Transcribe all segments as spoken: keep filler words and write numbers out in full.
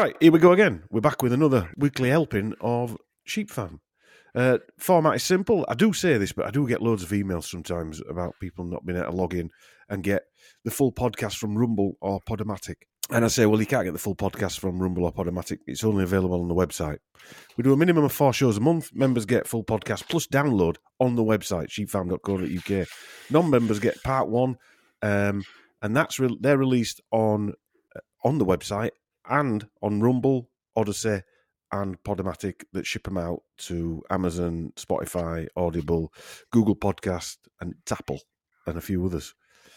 Right, here we go again. We're back with another weekly helping of Sheep Fam. Uh, format is simple. I do say this, but I do get loads of emails sometimes about people not being able to log in and get the full podcast from Rumble or Podomatic. And I say, well, you can't get the full podcast from Rumble or Podomatic. It's only available on the website. We do a minimum of four shows a month. Members get full podcast plus download on the website, sheep fam dot co dot U K. Non-members get part one, um, and that's re- they're released on uh, on the website and on Rumble, Odyssey, and Podomatic that ship them out to Amazon, Spotify, Audible, Google Podcast, and Apple, and a few others.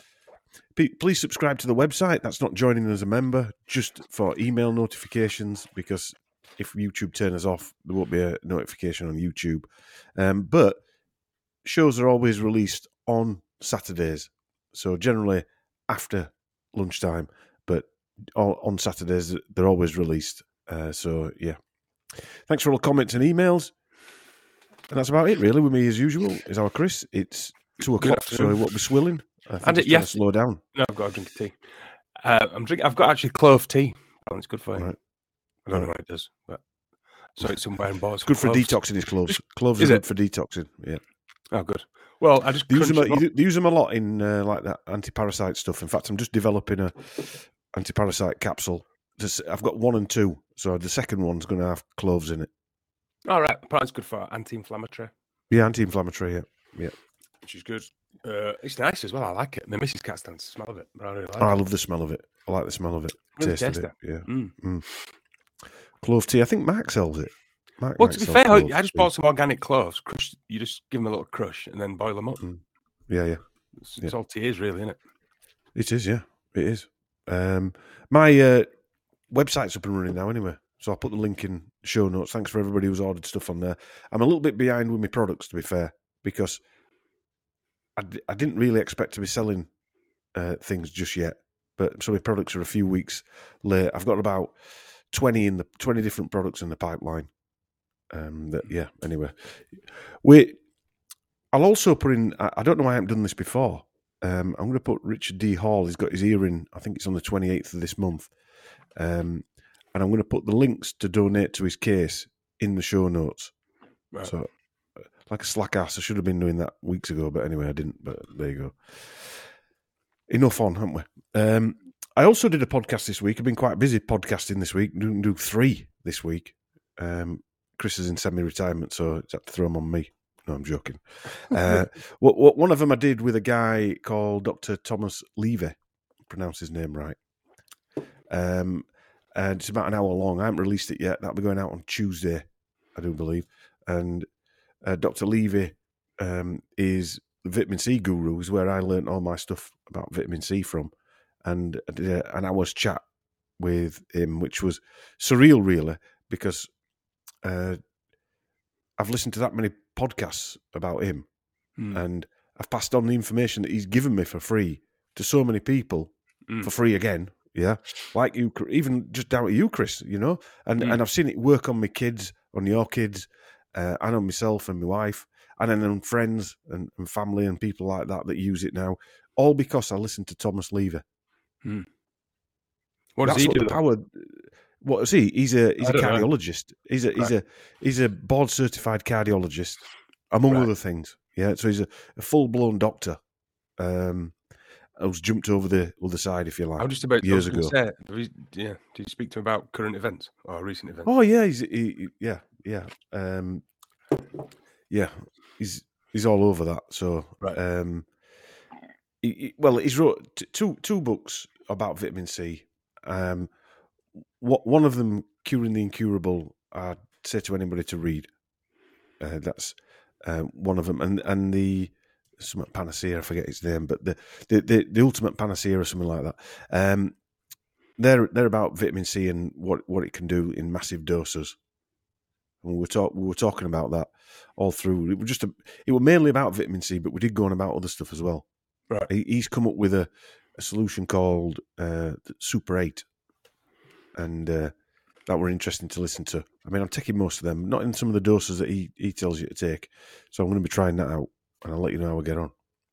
P- please subscribe to the website. That's not joining as a member, just for email notifications, because if YouTube turns us off, there won't be a notification on YouTube. Um, but shows are always released on Saturdays, so generally after lunchtime, but on Saturdays they're always released. Uh, so, yeah. Thanks for all the comments and emails. And that's about it, really, with me as usual. Is our Chris. It's two o'clock, so it won't be swilling. I think it's trying to slow down. No, I've got a drink of tea. Uh, I'm drinking. I've got actually clove tea. Oh, it's good for you. Right. I don't know what it does, but so it's somewhere in bars. It's good for cloves. detoxing his cloves. Cloves Is are it? good for detoxing. Yeah. Oh, good. Well, I just They use, them, crunched a- them up. they use them a lot in uh, like that anti-parasite stuff. In fact, I'm just developing a anti-parasite capsule. Just- I've got one and two, so the second one's going to have cloves in it. All right, apparently it's good for anti-inflammatory, Yeah, anti-inflammatory. Yeah, yeah. which is good. Uh, it's nice as well. I like it. The missus can't stand the smell of it, but I really like Oh, I it. love the smell of it. I like the smell of it. Really Taste of tasty. it. Yeah. Mm. Clove tea. I think Mark sells it. Mark Well, might to be sell fair, clove I just tea. bought some organic cloves. Crush, you just give them a little crush and then boil them up. Mm. Yeah, yeah. It's, Yeah. it's all tea is, really, isn't it? It is, yeah. It is. Um, my uh, website's up and running now anyway, so I'll put the link in show notes. Thanks for everybody who's ordered stuff on there. I'm a little bit behind with my products, to be fair, because I, d- I didn't really expect to be selling uh, things just yet, but so my products are a few weeks late. I've got about twenty in the twenty different products in the pipeline. Um, that, yeah, anyway. We, I'll also put in, I, I don't know why I haven't done this before. Um, I'm going to put Richard D. Hall. He's got his hearing, I think it's on the twenty-eighth of this month. Um, and I'm going to put the links to donate to his case in the show notes. Right. So, uh, like a slack ass, I should have been doing that weeks ago, but anyway, I didn't. But there you go. Enough on, haven't we? Um, I also did a podcast this week. I've been quite busy podcasting this week. Do, do three this week. Um, Chris is in semi-retirement, so it's had to throw them on me. No, I'm joking. Uh, what, what, one of them I did with a guy called Doctor Thomas Levy, pronounce his name right. Um, and it's about an hour long. I haven't released it yet. That'll be going out on Tuesday, I do believe. And uh, Doctor Levy um, is the vitamin C guru, is where I learnt all my stuff about vitamin C from. And I did a, an hour's chat with him, which was surreal, really, because uh, I've listened to that many podcasts about him, Mm. and I've passed on the information that he's given me for free to so many people Mm. for free again. Yeah, like you, even just down to you, Chris. You know, and Mm. and I've seen it work on my kids, on your kids, uh, and on myself and my wife, and then on friends and, and family and people like that that use it now. All because I listened to Thomas Levy. Mm. What does That's he what do? the then? power. What is he? He's a he's I a don't know. cardiologist. He's a he's a he's a board certified cardiologist, among Right. other things. Yeah, so he's a, a full blown doctor. Um, who's jumped over the other side, if you like. I'm just about years I was ago. gonna Say, do we- yeah. Do you speak to him about current events or recent events? Oh yeah, he's he, he- yeah yeah um, yeah he's he's all over that. So Right. um, he, he- well, he's wrote t- two two books about vitamin C. Um, what one of them, Curing the Incurable, I'd say to anybody to read. Uh, that's uh, one of them, and and the something panacea, I forget its name, but the the, the, the ultimate panacea or something like that. Um, they're they're about vitamin C and what, what it can do in massive doses. And we were talk we were talking about that all through. It was just a, it was mainly about vitamin C, but we did go on about other stuff as well. Right. He, he's come up with a, a solution called uh, Super Eight, and uh, that were interesting to listen to. I mean, I'm taking most of them, not in some of the doses that he, he tells you to take. So I'm going to be trying that out, and I'll let you know how we get on.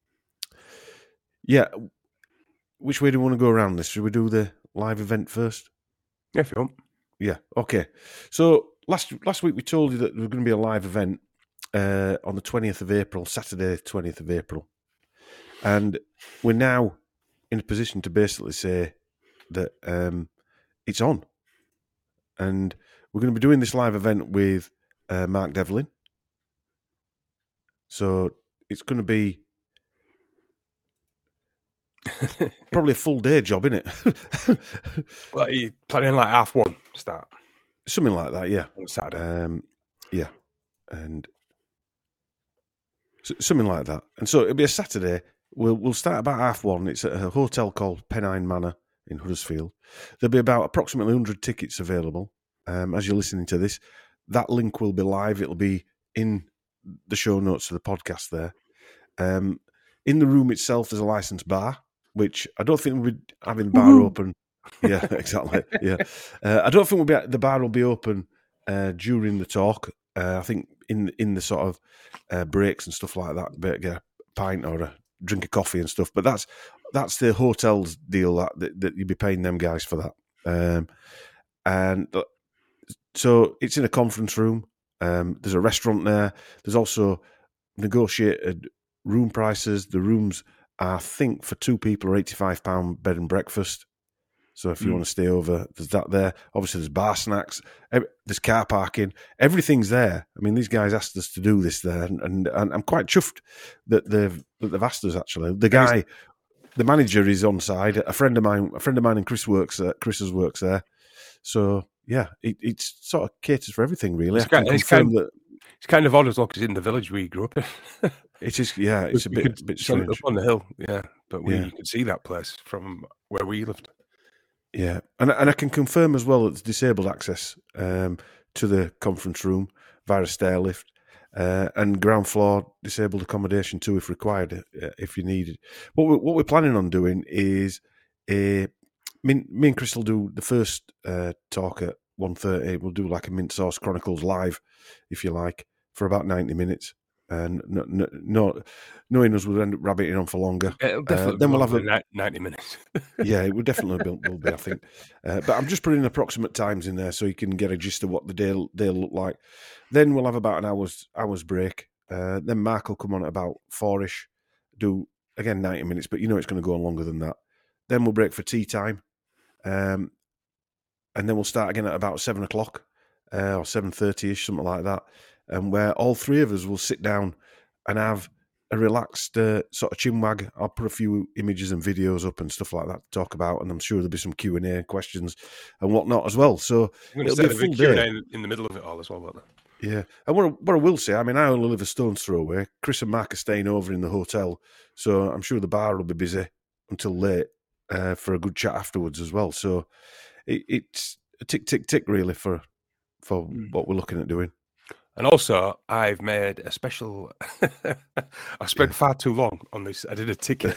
Yeah, which way do we want to go around this? Should we do the live event first? Yeah, if you want. Yeah. Okay. So last last week we told you that there was going to be a live event uh, on the twentieth of April, Saturday, twentieth of April, and we're now in a position to basically say that um, it's on, and we're going to be doing this live event with uh, Mark Devlin. So it's going to be probably a full day job, isn't it? Well, you planning like half one start, something like that. Yeah, on Saturday. Um, yeah, and so, something like that. And so it'll be a Saturday. We'll we'll start about half one. It's at a hotel called Pennine Manor in Huddersfield. There'll be about approximately one hundred tickets available. Um, as you're listening to this, that link will be live. It'll be in the show notes of the podcast there. Um, in the room itself, there's a licensed bar, which I don't think we'll be having the bar Woo-hoo. open. Yeah, exactly. Yeah, uh, I don't think we'll be the bar will be open uh, during the talk. Uh, I think in in the sort of uh, breaks and stuff like that, but get a pint or a drink of coffee and stuff. But that's that's the hotel's deal that that, that you'd be paying them guys for that. Um, and so it's in a conference room. Um, there's a restaurant there. There's also negotiated room prices. The rooms are, I think, for two people are eighty-five pounds bed and breakfast. So if you mm. want to stay over, there's that there. Obviously, there's bar snacks. There's car parking. Everything's there. I mean, these guys asked us to do this there, and, and, and I'm quite chuffed that they've that they've asked us. Actually, the guy, the manager, is on side. A friend of mine, a friend of mine, and Chris works. Uh, Chris's works there. So yeah, it it's sort of caters for everything really. It's, kind, it's, kind, that, it's kind of odd as well because it's in the village we grew up in. It is. Yeah, it's a bit, could, bit strange. Up on the hill. Yeah, but we yeah. you could see that place from where we lived. Yeah, and and I can confirm as well that there's disabled access um, to the conference room via a stair lift, uh, and ground floor disabled accommodation too if required, uh, if you need it. What we're, what we're planning on doing is a me, me and Chris will do the first uh, talk at one thirty. We'll do like a Mint Sauce Chronicles live, if you like, for about ninety minutes. And no, no, no, knowing us, we'll end up rabbiting on for longer. It'll definitely uh, then we'll have a, ninety minutes. Yeah, it will definitely be, will be, I think. Uh, but I'm just putting approximate times in there so you can get a gist of what the day they'll look like. Then we'll have about an hour's hour's break. Uh, then Mark will come on at about four-ish, do, again, ninety minutes, but you know it's going to go on longer than that. Then we'll break for tea time. Um, and then we'll start again at about seven o'clock uh, or seven thirty-ish, something like that. And where all three of us will sit down and have a relaxed uh, sort of chinwag. I'll put a few images and videos up and stuff like that to talk about, and I'm sure there'll be some Q and A questions and whatnot as well. So it'll be a full Q and A day in the middle of it all as well, won't there? Yeah, and what, what I will say, I mean, I only live a stone's throw away. Chris and Mark are staying over in the hotel, so I'm sure the bar will be busy until late uh, for a good chat afterwards as well. So it, it's a tick, tick, tick, really, for for mm. what we're looking at doing. And also, I've made a special... I spent yeah. far too long on this. I did a ticket.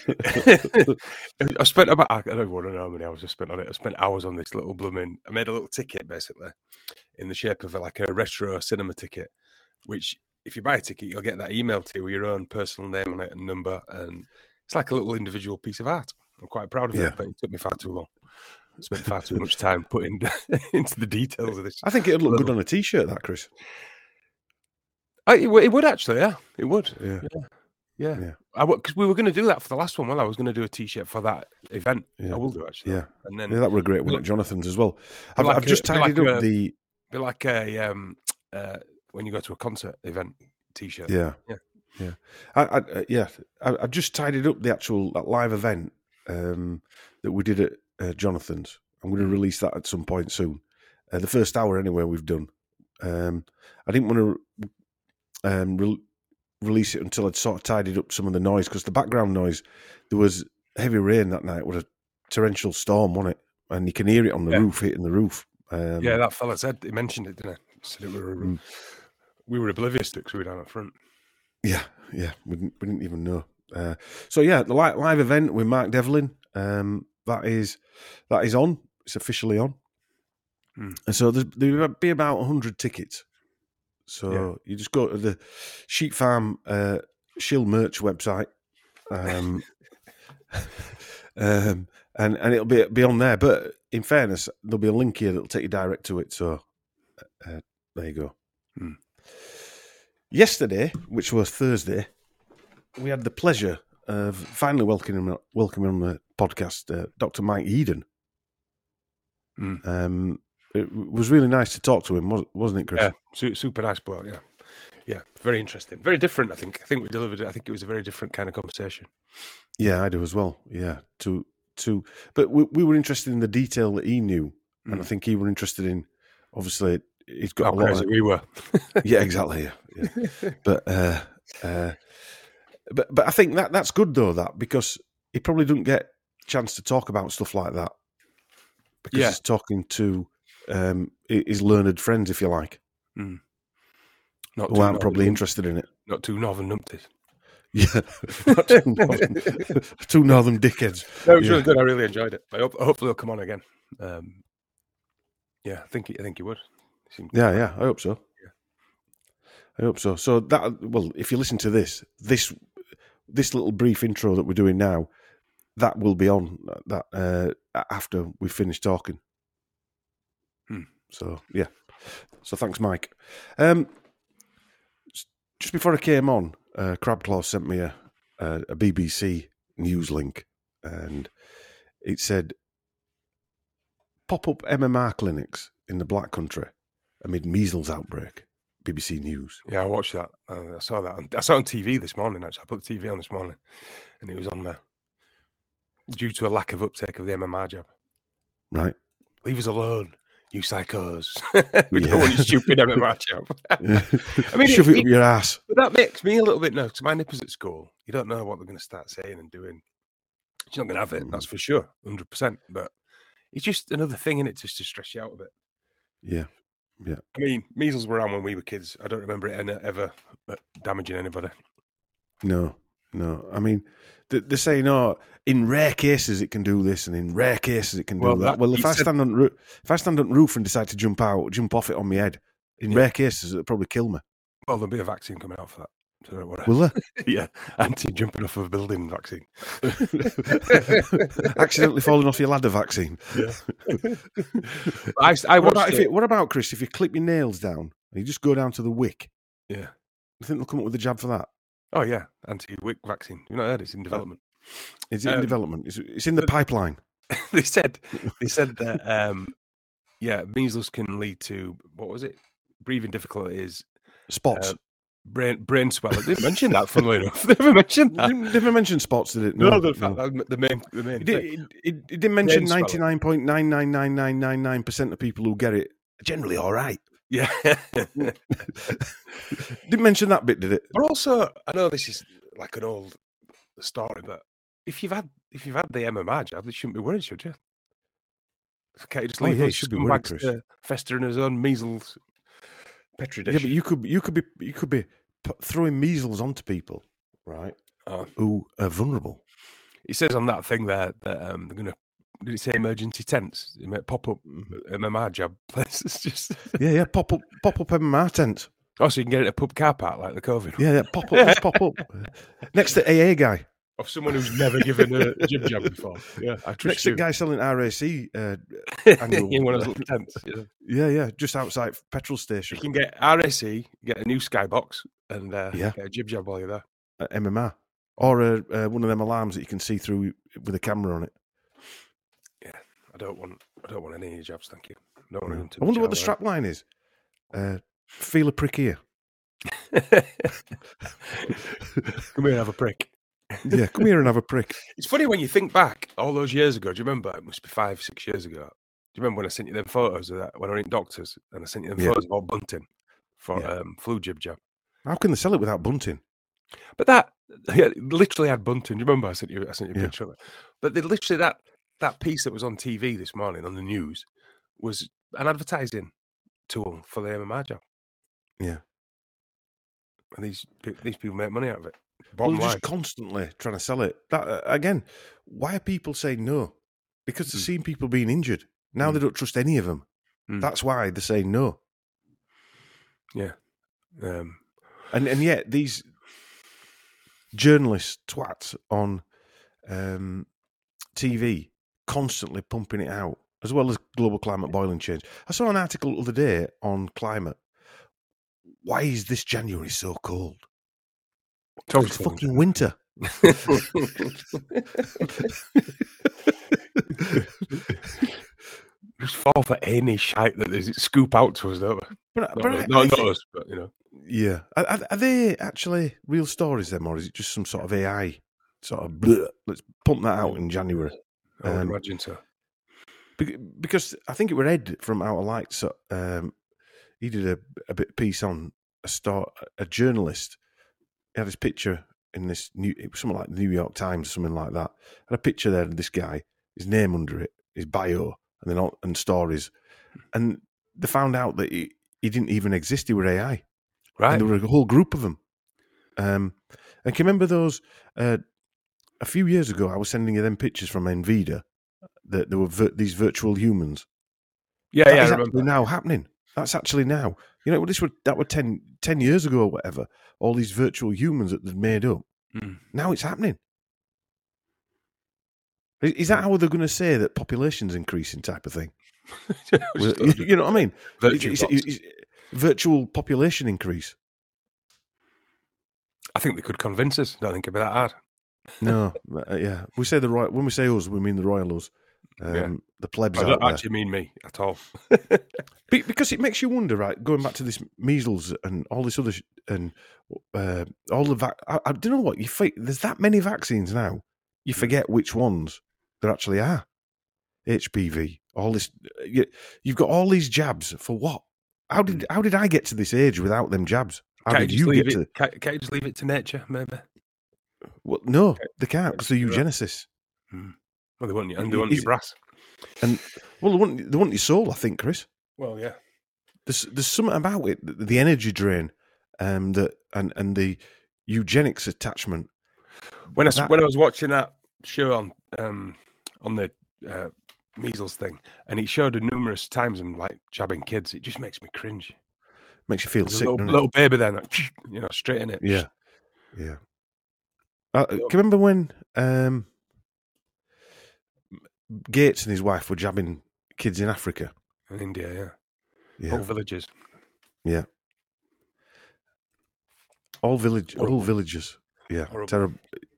I spent about... I don't want to know how many hours I spent on it. I spent hours on this little blooming... I made a little ticket, basically, in the shape of like a retro cinema ticket, which, if you buy a ticket, you'll get that email to you with your own personal name on it and number. And it's like a little individual piece of art. I'm quite proud of yeah. it, but it took me far too long. I spent far too much time putting into the details of this. I think it'd look little... good on a T-shirt, that, Chris. I, it, it would actually, yeah, it would, yeah, yeah, yeah. yeah. I because we were going to do that for the last one. Well, I was going to do a T-shirt for that event. Yeah. I will do actually. Yeah, and then yeah, that were a great one at Jonathan's as well. I've, like I've just a, tidied like up a, the. Be like a um uh when you go to a concert event T-shirt. Yeah, yeah, yeah. I, I uh, yeah, I, I've just tidied up the actual that live event um, that we did at uh, Jonathan's. I'm going to release that at some point soon. Uh, the first hour, anyway, we've done. Um, I didn't want to um, re- release it until I'd sort of tidied up some of the noise, because the background noise, there was heavy rain that night. It was a torrential storm, wasn't it? And you can hear it on the yeah. roof, hitting the roof. Um, yeah, that fella said, he mentioned it, didn't he? Said it we were, mm. we were oblivious to it because we were down up front. Yeah, yeah, we didn't, we didn't even know. Uh, so, yeah, the live, live event with Mark Devlin, um, that is that is on. It's officially on. Mm. And so there'll be about one hundred tickets. So yeah. you just go to the Sheep Farm uh, Shill merch website, um, um, and and it'll be be on there. But in fairness, there'll be a link here that'll take you direct to it. So uh, there you go. Hmm. Yesterday, which was Thursday, we had the pleasure of finally welcoming welcoming on the podcast uh, Doctor Mike Eden. Hmm. Um, it was really nice to talk to him, wasn't it, Chris? Yeah, su- super nice bloke. Yeah, yeah, very interesting, very different. I think. I think we delivered it. I think it was a very different kind of conversation. Yeah, I do as well. Yeah, to to, but we, we were interested in the detail that he knew, mm. and I think he were interested in. Obviously, he's got How a lot. crazy Of, we were. Yeah, exactly. Yeah, yeah. but uh, uh, but but I think that that's good though. That because he probably doesn't get a chance to talk about stuff like that because yeah. he's talking to um, his learned friends, if you like, mm. Not who aren't probably interested in it. Not two northern numpties. Yeah, not two northern, two northern dickheads. No, it was yeah. really good. I really enjoyed it. I hope, hopefully he'll come on again. Um, yeah, I think he, I think he would. He yeah, yeah, I hope so. Yeah. I hope so. So that well, if you listen to this, this this little brief intro that we're doing now, that will be on that uh, after we finish talking. Hmm. So yeah. So thanks, Mike. Um, just before I came on, uh, Crabclaw sent me a, a, a B B C news link, and it said pop-up M M R clinics in the Black Country amid measles outbreak. B B C News. Yeah, I watched that. Uh, I saw that. On, I saw it on T V this morning. Actually, I put the T V on this morning, and it was on there due to a lack of uptake of the M M R jab. Right. Leave us alone, you psychos. We yeah. don't want your stupid M M R jab. I mean, shove it, it up your ass. But that makes me a little bit nervous. My nippers at school, you don't know what they're going to start saying and doing. You're not going to have it, that's for sure, one hundred percent. But it's just another thing in it just to stress you out a bit. Yeah, yeah. I mean, measles were around when we were kids. I don't remember it ever damaging anybody. No, no. I mean, they're saying, oh, in rare cases it can do this, and in rare cases it can do well, that. that. Well, if I said... stand on roo- if I stand on the roof and decide to jump out, jump off it on my head, in yeah. rare cases it'll probably kill me. Well, there'll be a vaccine coming out for that. So don't worry. Will there? Yeah, anti-jumping off of a building vaccine. Accidentally falling off your ladder vaccine. Yeah. I, I what, about if it, what about, Chris, if you clip your nails down and you just go down to the wick? Yeah. You think they'll come up with a jab for that? Oh, yeah, anti-wick vaccine. You've not heard it's in development. Is it um, in development? It's, it's in the pipeline. They said, they said that, um, yeah, measles can lead to, what was it? Breathing difficulties. Spots. Uh, Brain, brain swelling. They didn't mention that, funnily enough. They never mentioned that. They never mentioned spots, did it? No, no the, no. Fact, the main, the main. It, did, it, it, it didn't mention ninety nine point nine nine nine nine nine nine percent of people who get it are generally all right. Yeah, didn't mention that bit, did it? But also, I know this is like an old story, but if you've had if you've had the M M R jab, they shouldn't be worried, should you? Can't you just leave oh, yeah, those should be worried, Chris. Uh, fester in his own measles? Petri dish. Yeah, but you could you could be you could be throwing measles onto people, right? Oh. Who are vulnerable. It says on that thing there that um, they're gonna. Did it say emergency tents? It might pop up M M R jab places. Just yeah, yeah, pop up, pop up M M R tent. Oh, so you can get it at a pub car park like the COVID. Yeah, yeah, pop up, just pop up next to A A guy. Of someone who's never given a jib jab before. Yeah, I trust next you. to guy selling R A C uh, in one of those little tents. Yeah. yeah, yeah, just outside petrol station. You can get R A C, get a new skybox, and uh, yeah. get a jib jab while you're there. Uh, M M R or uh, uh, one of them alarms that you can see through with a camera on it. Yeah, I don't want. I don't want any jabs, thank you. I, don't want no. them to I wonder what the strap line is. Uh, feel a prick here. Come here and have a prick. Yeah, come here and have a prick. It's funny when you think back all those years ago. Do you remember? It must be five, six years ago. Do you remember when I sent you them photos of that when I were in doctors and I sent you them yeah. photos about bunting for yeah. um, flu jib jab? How can they sell it without bunting? But that yeah, literally had bunting. Do you remember? I sent you. I sent you a yeah. picture of it. But they literally that that piece that was on T V this morning on the news was an advertising tool for the M M R jab. Yeah, and these these people make money out of it. Well, they're just constantly trying to sell it. That uh, again, why are people saying no? Because they're mm. seeing people being injured. Now mm. they don't trust any of them. Mm. That's why they're saying no. Yeah. Um, and and yet these journalists, twats on um, T V, constantly pumping it out as well as global climate boiling change. I saw an article the other day on climate. Why is this January so cold? It's always It's cold in fucking winter. Just fall for any shite that there's scoop out to us, don't we? But, Not, but I- not, I not think- us, but you know. Yeah. Are, are- are they actually real stories, then, or is it just some sort of A I sort of, bleh, let's pump that out in January? I would Um, imagine so. Be- Because I think it was Ed from Outer Lights. So, um, he did a, a bit piece on a star, a journalist. He had his picture in this new, it was something like the New York Times, something like that. Had a picture there of this guy, his name under it, his bio, and then all, and stories. And they found out that he, he didn't even exist. He were A I. Right. And there were a whole group of them. Um, and can you remember those? Uh, a few years ago, I was sending you them pictures from Nvidia that there were vir- these virtual humans. yeah, That yeah, I is remember. actually now happening. That's actually now. You know, this were that were ten, ten years ago or whatever. All these virtual humans that they'd made up. Mm. Now it's happening. Is, is that how they're going to say that population's increasing, type of thing? Well, you, you know what I mean? Virtue It's- box. it's- it's virtual population increase. I think they could convince us. Don't think it'd be that hard. No, uh, yeah. We say the royal. When we say us, we mean the royals, um, Yeah. the plebs I out don't there. actually mean me at all. Be- because it makes you wonder, right? Going back to this measles and all this other sh- and uh, all the vac. I, I don't know what you. F- there's that many vaccines now. You forget which ones there actually are. H P V. All this. You, you've got all these jabs for what? How did how did I get to this age without them jabs? How Can't you did just you leave get it? to? Can't, can't you just leave it to nature? Maybe. Well, no, they can't because they're You're right. eugenicists. Well, they want you, and they want Is- your brass. And well, they want they want your soul, I think, Chris. Well, yeah. There's there's something about it, the, the energy drain, um, that and and the eugenics attachment. When I s- That- when I was watching that show on um on the uh, measles thing, and it showed it numerous times and like jabbing kids, it just makes me cringe. Makes you feel There's a sick, little, doesn't it? little baby there, like, you know, straight in it. Yeah, yeah. Uh, can you remember when um, Gates and his wife were jabbing kids in Africa? In India, yeah. Yeah, Whole villages. yeah. All village, Horrible. all villages. Yeah, Horrible. terrible.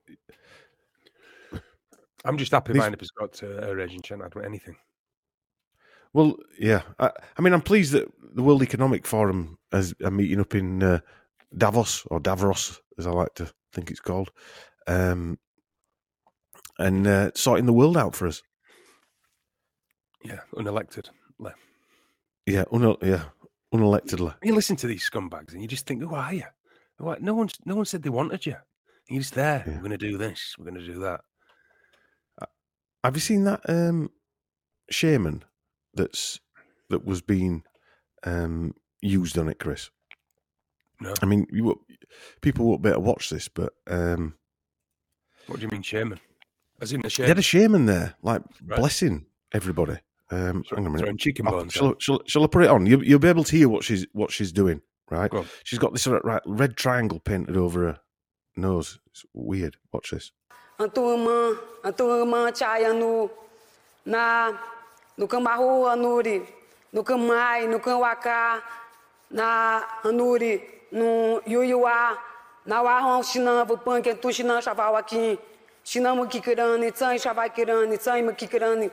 I'm just happy These- mine has got to her age and shan't do anything. Well, yeah. I, I mean, I'm pleased that the World Economic Forum is a meeting up in uh, Davos, or Davros, as I like to think it's called, um, and uh, sorting the world out for us. Yeah, unelected. Le- Yeah, un- yeah, unelectedly. You listen to these scumbags and you just think, who are you? What? No one, no one said they wanted you. You're just there. Yeah. We're going to do this. We're going to do that. Have you seen that um, shaman that's that was being um, used on it, Chris? No. I mean, you, won't- people won't be able to watch this, but um, What do you mean, shaman? As in the they shaman? had a shaman there, like Right. blessing everybody. Um, hang on a minute. Throwing chicken I'll- bones. shall, shall, shall I put it on? You, you'll be able to hear what she's what she's doing, right? Go on. She's got this right, red triangle painted over her nose. It's weird. Watch this. A tua irmã, a tua irmã Chaya no, na, no Cambarro Anuri, no Camai, no Camwacá, na Anuri, no Yuyuá, na Warrão Chinambo, Panque, Tu Chinam, Chaval aqui, Chinamo Kikirani, Tsai, Chavai Kirani, Tsai, Makikirani.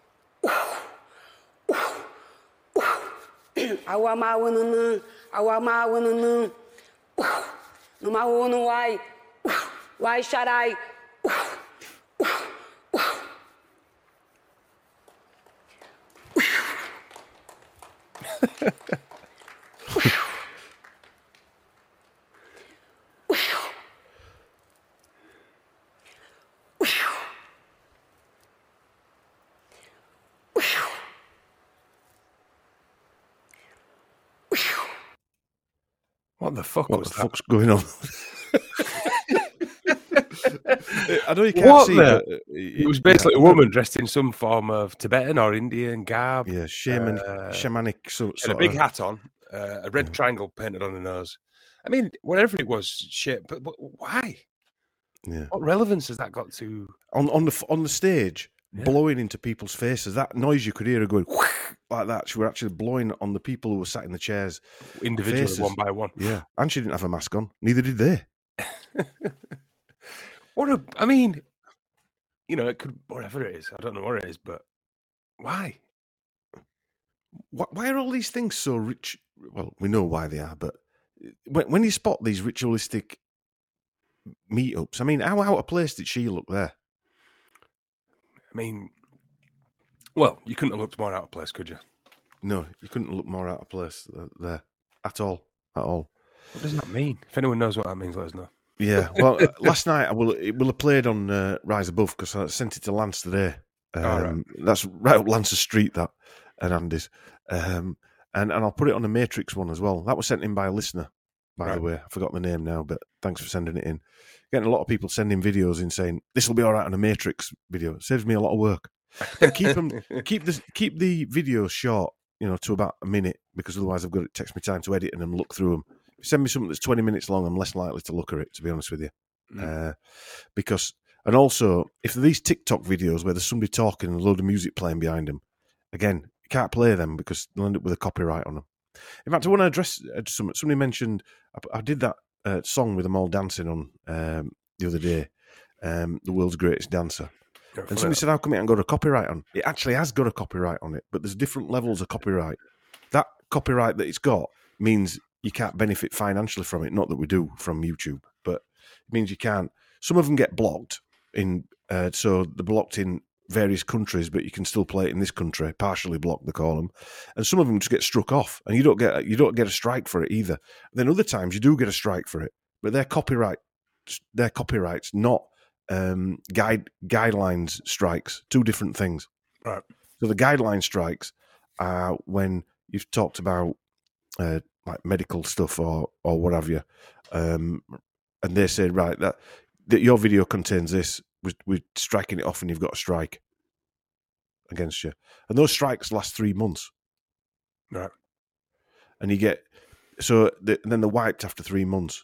Awa Mawananã, Awa Mawananã, no Maú, no Uai, Uai Xarai. What the fuck What was the that? fuck's going on? I know you can't What see. the- But, uh, It was basically a woman dressed in some form of Tibetan or Indian garb. Yeah, shaman, Uh, shamanic. So, Had a sort big of, hat on, uh, a red triangle painted on the nose. I mean, whatever it was, shit. But, but why? yeah. What relevance has that got to? On on the on the stage, Yeah. blowing into people's faces. That noise you could hear her going like that. She were actually blowing on the people who were sat in the chairs. Individually, faces. one by one. Yeah. And she didn't have a mask on. Neither did they. What a, I mean, you know, it could, whatever it is. I don't know what it is, but why? Why, why are all these things so rich? Well, we know why they are, but when, when you spot these ritualistic meetups, I mean, how out of place did she look there? I mean, well, you couldn't have looked more out of place, could you? No, you couldn't look more out of place there at all. At all. What does that mean? If anyone knows what that means, let us know. Yeah. Well, last night I will. It will have played on uh, Rise Above because I sent it to Lance today. Um, Oh, right. That's right up Lance's street, that and Andy's, um, and and I'll put it on the Matrix one as well. That was sent in by a listener, by Right. the way. I forgot the name now, but thanks for sending it in. Getting a lot of people sending videos in saying this will be all right on a Matrix video. It saves me a lot of work. But keep them, keep the keep the videos short, you know, to about a minute because otherwise I've got it takes me time to edit and then look through them. If you send me something that's twenty minutes long, I'm less likely to look at it, to be honest with you. Mm. Uh, because, and also, if these TikTok videos where there's somebody talking and a load of music playing behind them, again, you can't play them because they'll end up with a copyright on them. In fact, I want to address uh, something. Somebody mentioned, I, I did that uh, song with them all dancing on um, the other day, um, The World's Greatest Dancer. You're And funny, somebody that. said, how come it hasn't got a copyright on? It actually has got a copyright on it, but there's different levels of copyright. That copyright that it's got means you can't benefit financially from it. Not that we do from YouTube, but it means you can't. Some of them get blocked in, uh, so they're blocked in various countries, but you can still play it in this country. Partially blocked, they call them, and some of them just get struck off, and you don't get you don't get a strike for it either. Then other times you do get a strike for it, but they're copyright, they're copyrights, not um, guide guidelines strikes. Two different things. Right. So the guideline strikes are when you've talked about uh, like medical stuff or or what have you, um, and they say right that, that your video contains this, we're, we're striking it off, and you've got a strike against you. And those strikes last three months, Right. and you get so the, then they're wiped after three months.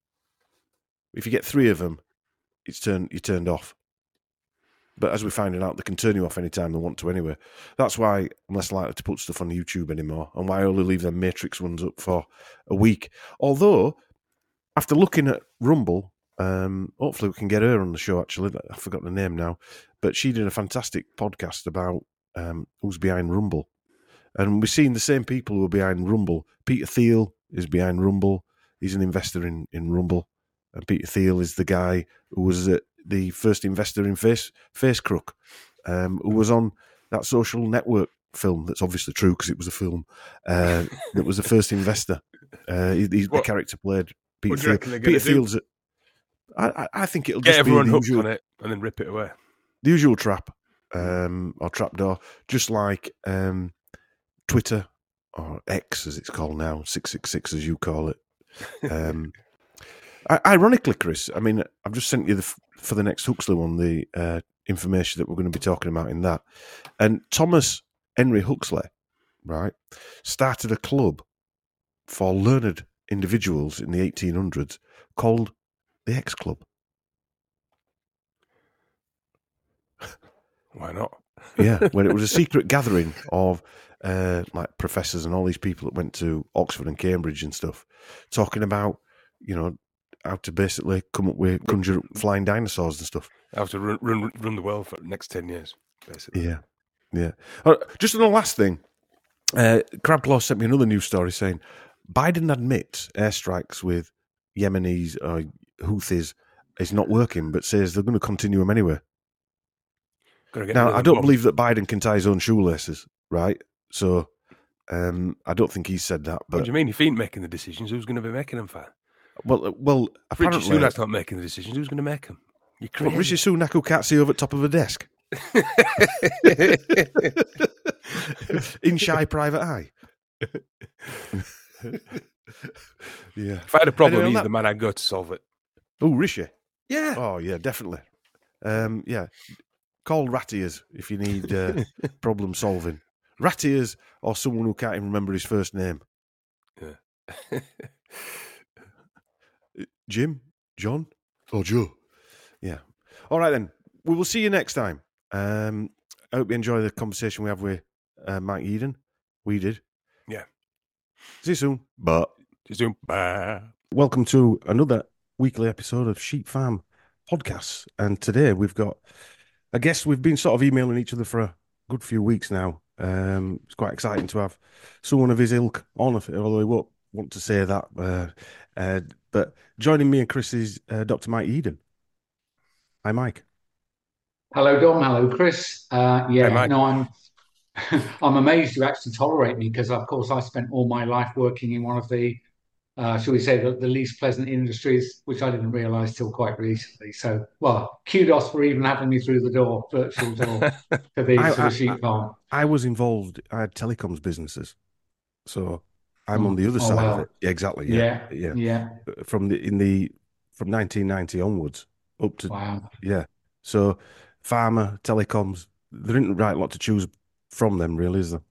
If you get three of them, it's turned you turned off. But as we're finding out, they can turn you off anytime they want to anyway. That's why I'm less likely to put stuff on YouTube anymore, and why I only leave them Matrix ones up for a week. Although, after looking at Rumble, um, hopefully we can get her on the show, actually. I've forgotten the name now. But she did a fantastic podcast about um, who's behind Rumble. And we're seeing the same people who are behind Rumble. Peter Thiel is behind Rumble. He's an investor in, in Rumble. And Peter Thiel is the guy who was uh, the first investor in Face FaceCrook, um, who was on that Social Network film. That's obviously true because it was a film. Uh, that was the first investor. Uh, he, he's the What- character played Peter what do you Thiel. reckon they're gonna Peter do? Thiel's. A, I, I- I think it'll Get just be everyone the hooked usual, on it and then rip it away. the usual trap um, or trapdoor, just like um, Twitter or X as it's called now, six six six as you call it. Um, I- ironically, Chris, I mean, I've just sent you the, for the next Huxley one the uh, information that we're going to be talking about in that. And Thomas Henry Huxley, right, started a club for learned individuals in the eighteen hundreds called the X Club. Why not? Yeah, when it was a secret gathering of uh, like professors and all these people that went to Oxford and Cambridge and stuff, talking about, you know, how to basically come up with conjure up flying dinosaurs and stuff. I have to run, run run the world for the next ten years, basically. Yeah, yeah. Uh, just on the last thing, uh, Crabclaw sent me another news story saying Biden admits airstrikes with Yemenis or Houthis is not working, but says they're going to continue them anyway. Gotta get Now, rid of I the don't bomb. believe that Biden can tie his own shoelaces, right? So, um, I don't think he said that. What But do you mean? If he ain't making the decisions, who's going to be making them for? well, uh, well, Rishi apparently, Sunak's not making the decisions. Who's going to make them? You're what, crazy. Rishi Sunak who can't see over the top of a desk in shy private eye. Yeah. If I had a problem, Anyway, on he's that- the man I'd go to solve it. Oh, Rishi. Yeah. Oh, yeah, definitely. Um, yeah. Call Rattiers if you need uh, problem solving. Rattiers or someone who can't even remember his first name. Yeah. Jim? John? Or Joe? Yeah. All right, then. We will see you next time. Um, I hope you enjoy the conversation we have with uh, Mike Eden. We did. Yeah. See you soon. But Just doing. Bah. welcome to another weekly episode of Sheep Farm Podcasts. And today we've got a guest. We've been sort of emailing each other for a good few weeks now. Um, it's quite exciting to have someone of his ilk on, although we won't want to say that. Uh, uh, but joining me and Chris is uh, Doctor Mike Eden. Hi, Mike. Hello, Dom. Hello, Chris. Uh, yeah, Hey, Mike. no, I'm I'm amazed you actually tolerate me because, of course, I spent all my life working in one of the, uh, shall we say, the, the least pleasant industries, which I didn't realise till quite recently. So, well, kudos for even having me through the door, virtual door, to the I- to I- the sheep farm. I was involved. I had telecoms businesses, so I'm on Oh, the other oh, side of wow. it. Yeah, exactly. Yeah, Yeah, yeah. yeah. From the in the from nineteen ninety onwards up to Wow. yeah. So pharma, telecoms, there isn't right lot to choose from them, really, is there?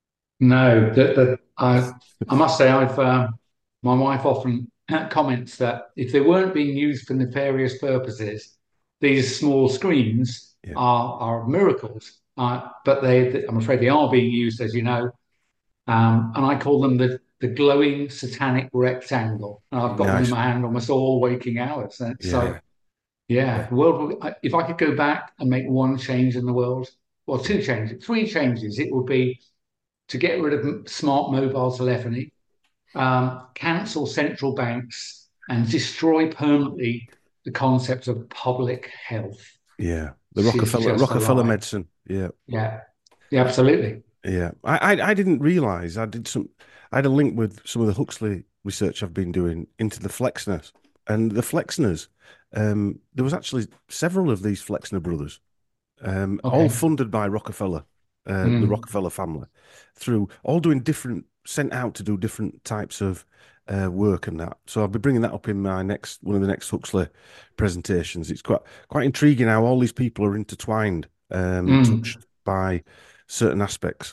No, that that I I must say I've uh, my wife often comments that if they weren't being used for nefarious purposes, these small screens Yeah. are are miracles. Uh, but they, I'm afraid they are being used, as you know, um, and I call them the the glowing satanic rectangle. And I've got them in Nice. my hand almost all waking hours. And Yeah. so yeah, the world. Will, I- if I could go back and make one change in the world, well, two changes, three changes, it would be to get rid of m- smart mobile telephony, um, cancel central banks, and destroy permanently the concept of public health. Yeah. The She's Rockefeller just a Rockefeller lie. medicine. Yeah. Yeah, yeah, absolutely. Yeah. I, I I didn't realize I did some I had a link with some of the Huxley research I've been doing into the Flexners. And the Flexners, um, there was actually several of these Flexner brothers. Um, all Okay. funded by Rockefeller, uh, the Mm. Rockefeller family, through all doing different, sent out to do different types of uh, work and that. So I'll be bringing that up in my next one of the next Huxley presentations. It's quite quite intriguing how all these people are intertwined, um, Mm. touched by certain aspects.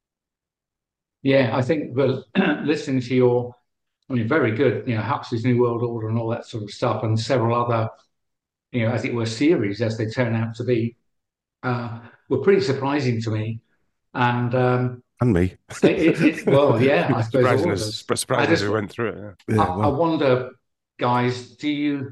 Yeah, I think, well, listening to your, I mean, very good, you know, Huxley's New World Order and all that sort of stuff, and several other, you know, as it were, series as they turn out to be, uh, were pretty surprising to me. And um, And me. it, it, it, well, yeah, I suppose Surprising all of us, us. surpri- I surprising as just, we went through it. Yeah. I, Yeah, I well, wonder, guys, do you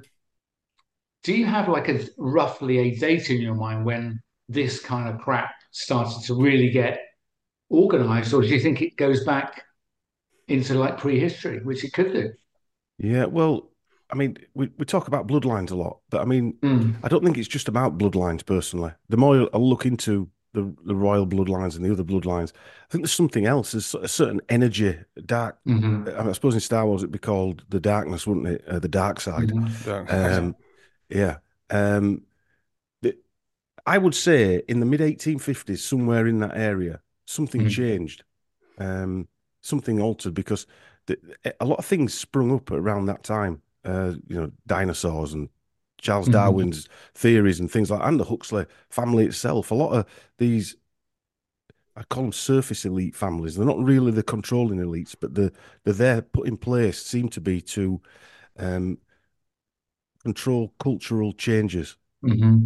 do you have like a roughly a date in your mind when this kind of crap started to really get organized, or do you think it goes back into like prehistory, which it could do? yeah, well, I mean, we, we talk about bloodlines a lot, but I mean, Mm, I don't think it's just about bloodlines personally. The more I look into the, the royal bloodlines and the other bloodlines, I think there's something else. There's a certain energy, dark. hmm I, mean, I suppose in Star Wars it'd be called the darkness, wouldn't it? Uh, the dark side. hmm Don't- Um, yeah. Um, the, I would say in the mid eighteen fifties, somewhere in that area, something Mm. changed. Um, something altered because the, a lot of things sprung up around that time. Uh, you know, dinosaurs and Charles Mhm. Darwin's theories and things like, and the Huxley family itself. A lot of these, I call them surface elite families. They're not really the controlling elites, but the they're there put in place seem to be to um, control cultural changes. hmm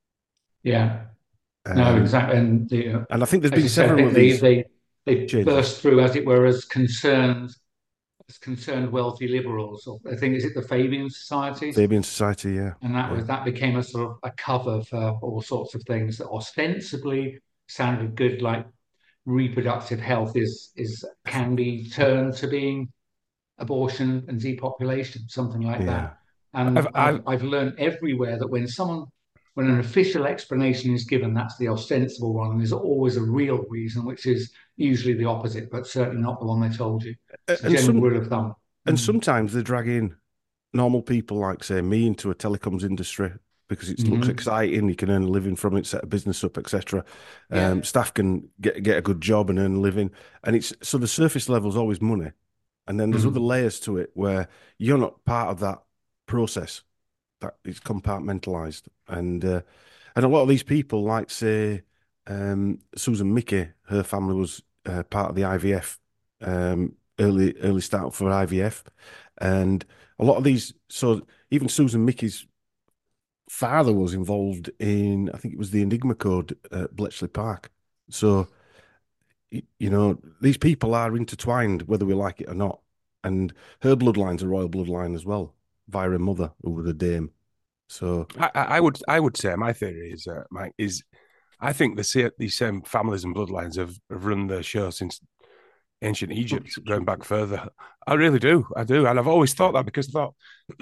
Yeah, no, Um, exactly. And the, uh, and I think there's as been you said, I several think of they these they they changes. burst through, as it were, as concerned as concerned wealthy liberals. Or I think is it the Fabian societies, Fabian Society, yeah. and that Yeah. was that became a sort of a cover for all sorts of things that ostensibly sounded good, like reproductive health is is can be turned to being abortion and depopulation, something like Yeah. that. And I've, I've I've, I've learned everywhere that when someone when an official explanation is given, that's the ostensible one, and there's always a real reason, which is usually the opposite, but certainly not the one they told you. It's a And general some rule of thumb. and Mm. sometimes they drag in normal people like, say, me into a telecoms industry because it looks Mhm. exciting. You can earn a living from it, set a business up, et cetera. Yeah. Um, staff can get get a good job and earn a living, and it's so the surface level is always money, and then there's Mhm. other layers to it where you're not part of that process. That it's compartmentalized, and uh, and a lot of these people, like say um, Susan Mickey, her family was uh, part of the I V F, um, early early start for I V F, and a lot of these. So even Susan Mickey's father was involved in, I think it was the Enigma Code at Bletchley Park. So, you know, these people are intertwined, whether we like it or not. And her bloodline's a royal bloodline as well, via her mother, who was a dame. So I, I would I would say my theory is, uh, Mike, is I think the these same families and bloodlines have, have run the show since ancient Egypt, going back further. I really do, I do, and I've always thought that because I thought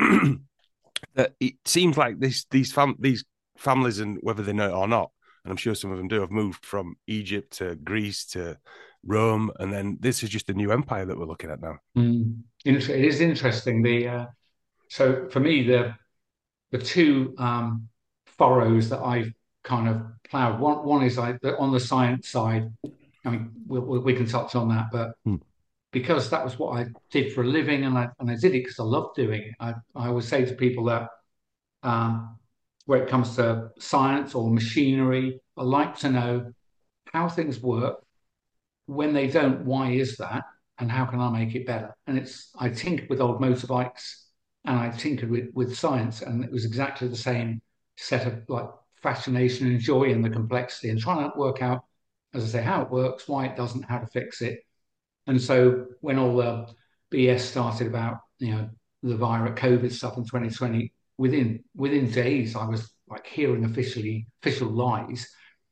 that it seems like this these fam these families, and whether they know it or not, and I'm sure some of them do, have moved from Egypt to Greece to Rome, and then this is just a new empire that we're looking at now. Mm. It is interesting. The uh, so for me the the two um, furrows that I've kind of ploughed. One one is like the, on the science side. I mean, we, we, we can touch on that, but hmm. because that was what I did for a living, and I and I did it because I love doing it. I I always say to people that um, where it comes to science or machinery, I like to know how things work. When they don't, why is that? And how can I make it better? And it's I tinkered with old motorbikes and I tinkered with, with science, and it was exactly the same set of like fascination and joy in the complexity and trying to work out, as I say, how it works, why it doesn't, how to fix it. And so when all the B S started about, you know, the virus COVID stuff in twenty twenty, within within days I was like hearing officially official lies.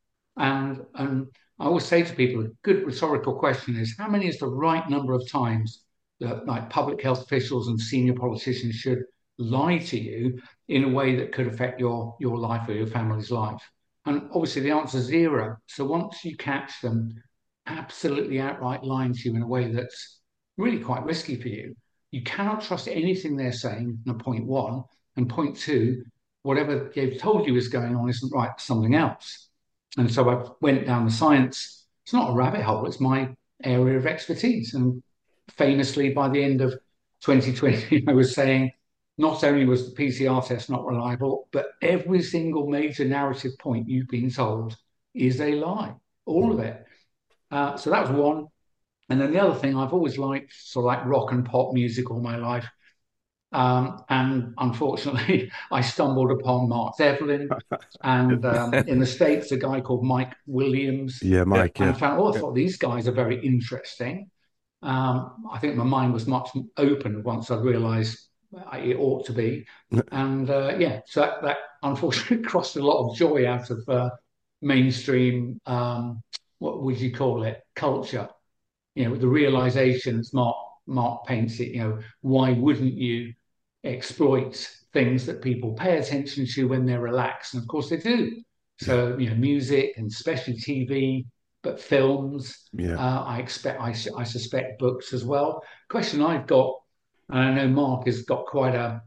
And and I always say to people, a good rhetorical question is how many is the right number of times that like public health officials and senior politicians should lie to you in a way that could affect your your life or your family's life? And obviously the answer is zero. So once you catch them absolutely outright lying to you in a way that's really quite risky for you, you cannot trust anything they're saying, no, point one. And point two, whatever they've told you is going on isn't right, something else. And so I went down the science. It's not a rabbit hole, it's my area of expertise. And famously, by the end of twenty twenty, I was saying not only was the P C R test not reliable, but every single major narrative point you've been told is a lie, all of it. Uh, so that was one. And then the other thing, I've always liked sort of like rock and pop music all my life. Um, and unfortunately, I stumbled upon Mark Devlin, and um, in the States, a guy called Mike Williams. Yeah, Mike. And Yeah. I found, oh, I thought these guys are very interesting. Um, I think my mind was much open once I realised it ought to be. And uh, yeah, so that, that unfortunately crossed a lot of joy out of uh, mainstream, um, what would you call it, culture. You know, the realisation, as Mark Mark paints it, you know, why wouldn't you exploit things that people pay attention to when they're relaxed? And of course they do. So, you know, music and especially T V, but films, Yeah. uh, I expect, I, I suspect books as well. Question I've got, and I know Mark has got quite a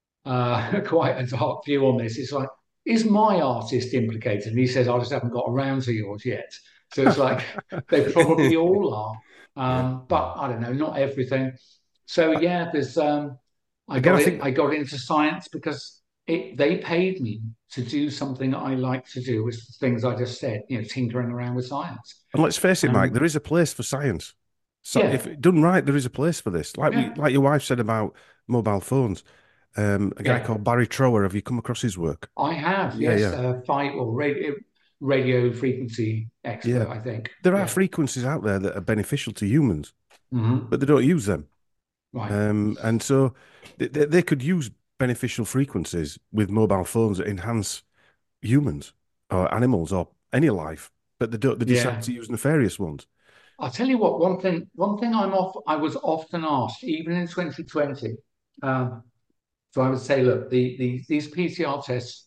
uh, quite a dark view on this. It's like, is my artist implicated? And he says, I just haven't got around to yours yet. So it's like they probably all are. Um, but I don't know, not everything. So yeah, there's um, I Again, got I it, think- I got into science because it they paid me to do something I like to do, which the things I just said, you know, tinkering around with science. And let's face it, Um, Mike, there is a place for science. So Yeah. if done right, there is a place for this. Like Yeah. we, like your wife said about mobile phones. Um, a guy Yeah. called Barry Trower. Have you come across his work? I have, Yeah, yes, yeah. uh, five or radio radio frequency expert, Yeah. I think. There are Yeah. frequencies out there that are beneficial to humans, Mhm. but they don't use them. Right. Um, and so they, they, they could use beneficial frequencies with mobile phones that enhance humans or animals or any life, but they don't. They decide Yeah. to use nefarious ones. I'll tell you what, one thing, one thing I'm off, I was often asked, even in twenty twenty. Um, so I would say, look, the, the these P C R tests,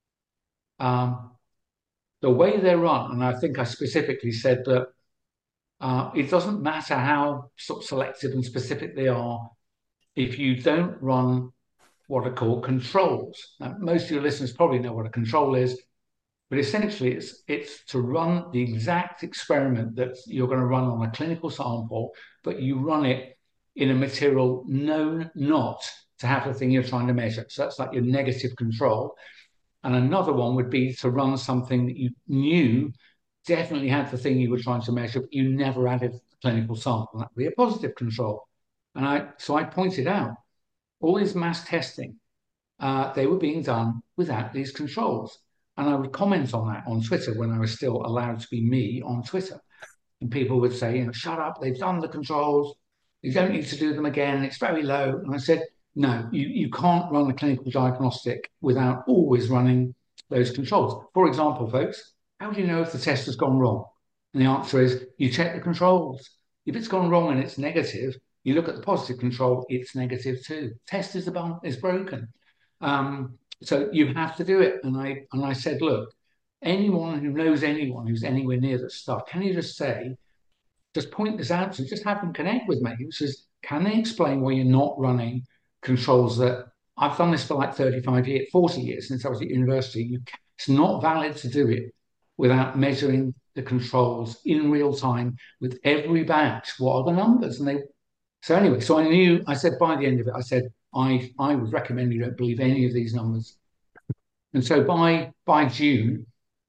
um, the way they're run, and I think I specifically said that uh, it doesn't matter how sort of selective and specific they are if you don't run what are called controls. Now, most of your listeners probably know what a control is, but essentially it's it's to run the exact experiment that you're going to run on a clinical sample, but you run it in a material known not to have the thing you're trying to measure. So that's like your negative control. And another one would be to run something that you knew definitely had the thing you were trying to measure, but you never added the clinical sample. That would be a positive control. And I so I pointed out all this mass testing uh, they were being done without these controls. And I would comment on that on Twitter when I was still allowed to be me on Twitter. And people would say, you know, shut up, they've done the controls. You don't need to do them again. It's very low. And I said, no, you, you can't run a clinical diagnostic without always running those controls. For example, folks, how do you know if the test has gone wrong? And the answer is you check the controls. If it's gone wrong and it's negative, you look at the positive control, it's negative too. Test is, the, is broken. Um, so you have to do it. And I, and I said, look, anyone who knows anyone who's anywhere near this stuff, can you just say, just point this out to, just have them connect with me. Who says, can they explain why you're not running controls that I've done this for like thirty-five years, forty years since I was at university. You, it's not valid to do it without measuring the controls in real time with every batch. What are the numbers? And they, so anyway, so I knew, I said by the end of it, I said, I, I would recommend you don't believe any of these numbers. And so by, by June,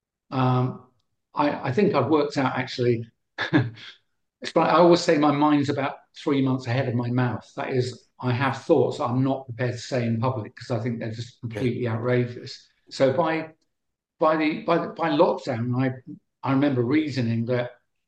um, I, I think I've worked out actually, it's like I always say my mind's about three months ahead of my mouth. That is, I have thoughts I'm not prepared to say in public because I think they're just completely outrageous. So by by the by the, by lockdown, I I remember reasoning that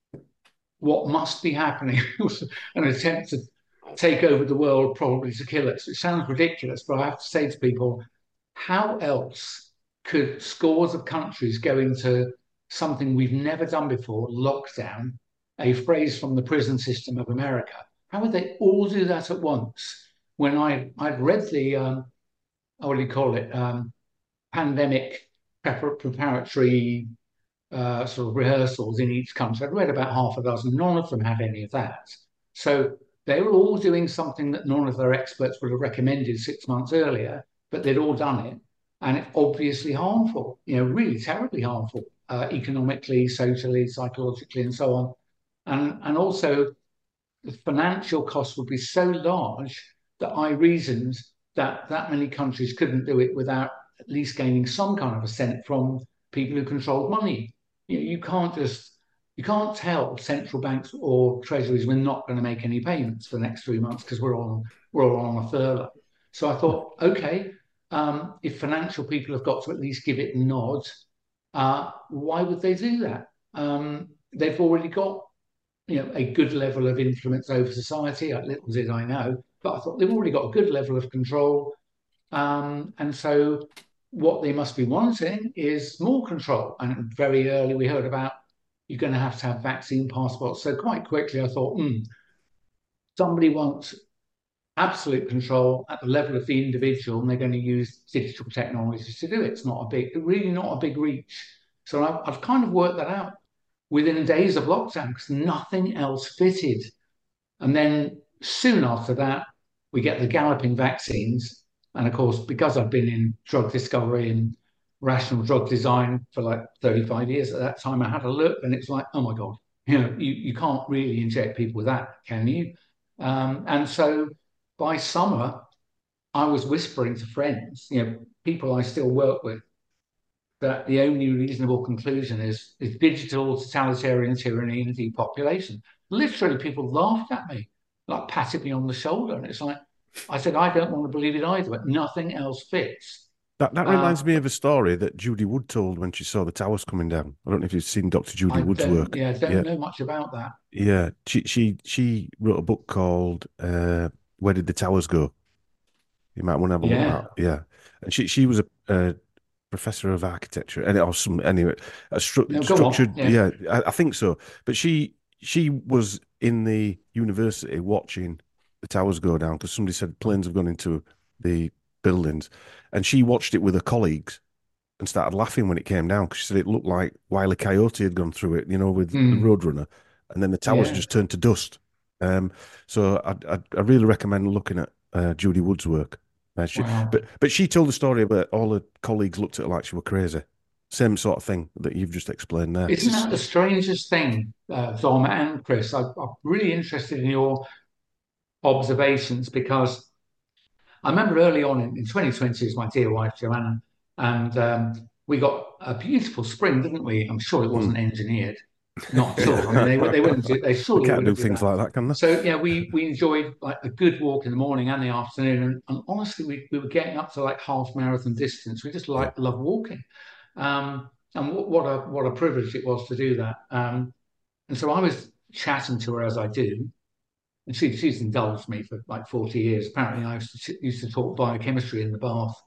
what must be happening was an attempt to take over the world, probably to kill us. It sounds ridiculous, but I have to say to people, how else could scores of countries go into something we've never done before, lockdown, a phrase from the prison system of America? How would they all do that at once? When I, I'd read the, um, what do you call it, um, pandemic prepar- preparatory uh, sort of rehearsals in each country, I'd read about half a dozen. None of them had any of that. So they were all doing something that none of their experts would have recommended six months earlier, but they'd all done it. And it's obviously harmful, you know, really terribly harmful, uh, economically, socially, psychologically, and so on. And, and also, the financial cost would be so large that I reasoned that that many countries couldn't do it without at least gaining some kind of assent from people who controlled money. You, you can't just, you can't tell central banks or treasuries we're not going to make any payments for the next three months because we're on, we're all on a furlough. So I thought, okay, um, if financial people have got to at least give it a nod, uh, why would they do that? Um, they've already got, you know, a good level of influence over society. Little did I know, but I thought they've already got a good level of control. Um, and so what they must be wanting is more control. And very early we heard about you're going to have to have vaccine passports. So quite quickly I thought, hmm, somebody wants absolute control at the level of the individual, and they're going to use digital technologies to do it. It's not a big, really not a big reach. So I've, I've kind of worked that out within days of lockdown because nothing else fitted. And then soon after that, we get the galloping vaccines. And of course, because I've been in drug discovery and rational drug design for like thirty-five years at that time, I had a look and it's like, oh my God, you know, you, you can't really inject people with that, can you? Um, and so by summer, I was whispering to friends, you know, people I still work with, that the only reasonable conclusion is, is digital totalitarian tyranny and depopulation. Literally, people laughed at me, like patted me on the shoulder. And it's like, I said, I don't want to believe it either, but nothing else fits. That that reminds uh, me of a story that Judy Wood told when she saw the towers coming down. I don't know if you've seen Doctor Judy I Wood's work. Yeah, don't yeah. know much about that. Yeah, she she she wrote a book called uh, "Where Did the Towers Go?" You might want to have a yeah. look at. Yeah, and she she was a, a professor of architecture, and or some anyway a stru- no, structured. Yeah, yeah I, I think so. But she she was in the university watching the towers go down because somebody said planes have gone into the buildings, and she watched it with her colleagues and started laughing when it came down because she said it looked like Wile E. Coyote had gone through it, you know, with mm. the Roadrunner, and then the towers yeah. just turned to dust. Um, so I, I I really recommend looking at uh, Judy Wood's work. Uh, she, wow. But but she told the story about all her colleagues looked at her like she were crazy. Same sort of thing that you've just explained there. Isn't that the strangest thing, uh, Dom and Chris? I, I'm really interested in your observations because I remember early on in, in twenty twenty, it was my dear wife, Joanna, and um, we got a beautiful spring, didn't we? I'm sure it wasn't mm. engineered. Not at all. I mean, they they wouldn't do. They They surely can't do wouldn't do things that. like that, can they? So yeah, we we enjoyed like a good walk in the morning and the afternoon, and, and honestly, we, we were getting up to like half marathon distance. We just Yeah. like love walking, um, and what, what a what a privilege it was to do that. Um, and so I was chatting to her as I do, and she she's indulged me for like forty years. Apparently, I used to, used to talk biochemistry in the bath.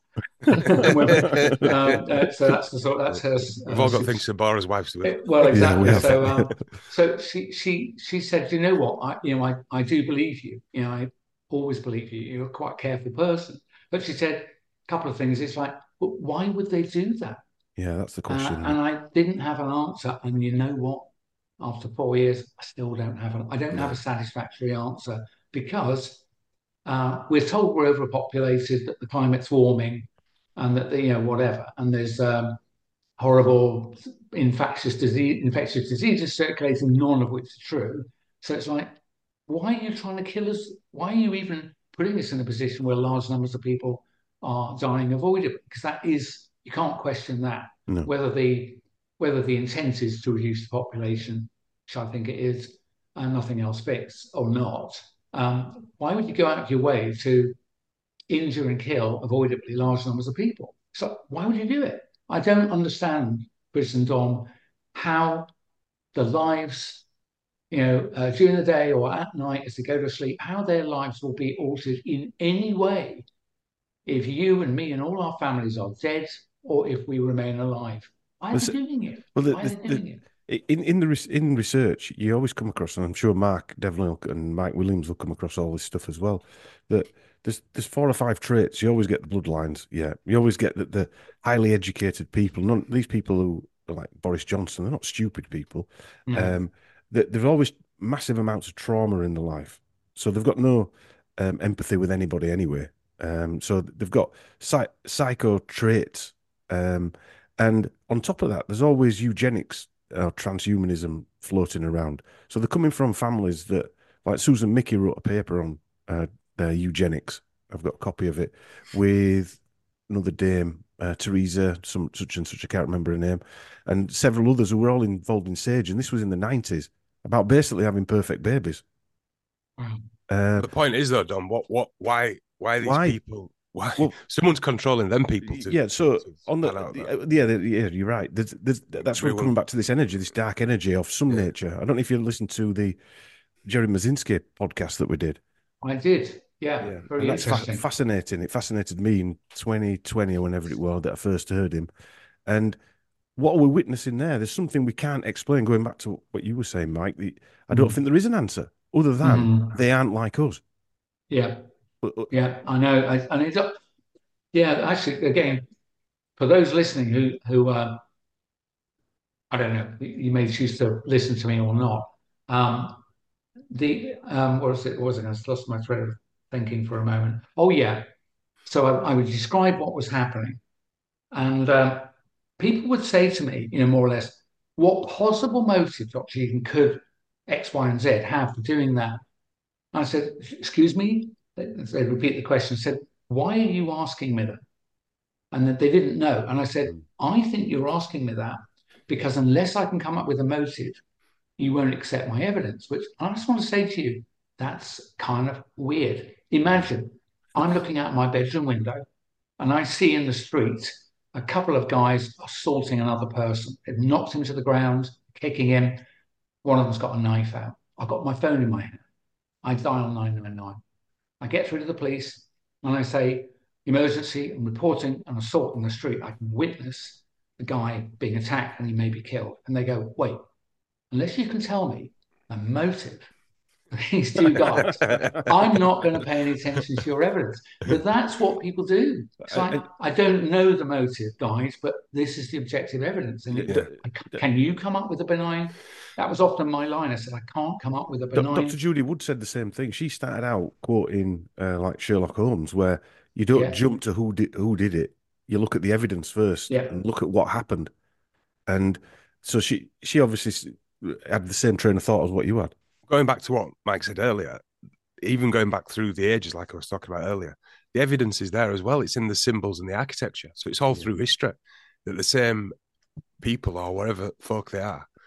um, uh, so that's the sort that's her. We've Uh, all got things to bore as wives to. it- well, Yeah, we exactly. have. So, um, so she she she said, you know what? I you know I I do believe you. You know, I always believe you. You're quite a careful person. But she said a couple of things. It's like, but why would they do that? Yeah, that's the Uh, question. and I didn't have an answer. And you know what? After four years, I still don't have an I don't have a satisfactory answer because uh, we're told we're overpopulated, that the climate's warming, and that the, you know whatever, and there's um, horrible infectious disease, infectious diseases circulating, none of which is true. So it's like, why are you trying to kill us? Why are you even putting us in a position where large numbers of people are dying avoidably? Because that is, you can't question that. No. Whether the whether the intent is to reduce the population, which I think it is, and nothing else fits, or not. Um, why would you go out of your way to injure and kill avoidably large numbers of people? So why would you do it? I don't understand, Chris and Dom, how the lives, you know, uh, during the day or at night as they go to sleep, how their lives will be altered in any way if you and me and all our families are dead or if we remain alive. Why are Well, they so- doing it? Well, the, Why are the, they doing the, it? in in the res- in research, you always come across, and I'm sure Mark Devlin will- and Mike Williams will come across all this stuff as well. That there's there's four or five traits. You always get the bloodlines. Yeah, you always get that the highly educated people. None these people who are like Boris Johnson, they're not stupid people. No. Um, that there's always massive amounts of trauma in their life, so they've got no um, empathy with anybody anyway. Um, so they've got psych- psycho traits. Um, and on top of that, there's always eugenics or transhumanism floating around. So they're coming from families that, like Susan Mickey wrote a paper on uh, their eugenics. I've got a copy of it with another dame, uh, Teresa, some such and such, I can't remember her name, and several others who were all involved in SAGE. And this was in the nineties about basically having perfect babies. Wow. Uh, The point is though, Dom, what, what, why, why are these Why? people? Why Well- someone's controlling them people? To, yeah, so to- to on the, pan out the that. uh, yeah, the, yeah, you're right. There's, there's, that's where we're Everyone- coming back to this energy, this dark energy of some Yeah. nature. I don't know if you listened to the Jerry Mazinski podcast that we did. I did. Yeah. Yeah, Very and that's fa- interesting. fascinating. It fascinated me in twenty twenty or whenever it was that I first heard him. And what are we witnessing there? There's something we can't explain. Going back to what you were saying, Mike, the, I don't Mhm. think there is an answer other than Mhm. they aren't like us. Yeah. But- but- Yeah, I know. I, and it's, yeah, actually, again, for those listening who who uh, I don't know, you may choose to listen to me or not. Um, the um, what was it? What was it? I just lost my thread of thinking for a moment. Oh yeah. So I, I would describe what was happening, and uh, people would say to me, you know, more or less, what possible motive, Doctor Eden, could X, Y, and Z have for doing that? I said, excuse me. They, they repeat the question. Said, why are you asking me that? And that they didn't know. And I said, I think you're asking me that because unless I can come up with a motive, you won't accept my evidence. Which I just want to say to you, that's kind of weird. Imagine I'm looking out my bedroom window and I see in the street a couple of guys assaulting another person. They've knocked him to the ground, kicking him. One of them's got a knife out. I've got my phone in my hand. I dial nine nine nine. I get through to the police and I say, emergency and reporting an assault in the street. I can witness the guy being attacked and he may be killed. And they go, wait, unless you can tell me the motive of these two guys, I'm not going to pay any attention to your evidence. But that's what people do. It's like, I don't know the motive, guys, but this is the objective evidence. And it, Yeah. can you come up with a benign? That was often my line. I said, I can't come up with a benign. Doctor Judy Wood said the same thing. She started out quoting uh, like Sherlock Holmes, where you don't Yeah. jump to who did who did it. You look at the evidence first Yeah. and look at what happened. And so she she obviously s- had the same train of thought as what you had. Going back to what Mike said earlier, even going back through the ages, like I was talking about earlier, the evidence is there as well. It's in the symbols and the architecture. So it's all Yeah. through history that the same people or whatever folk they are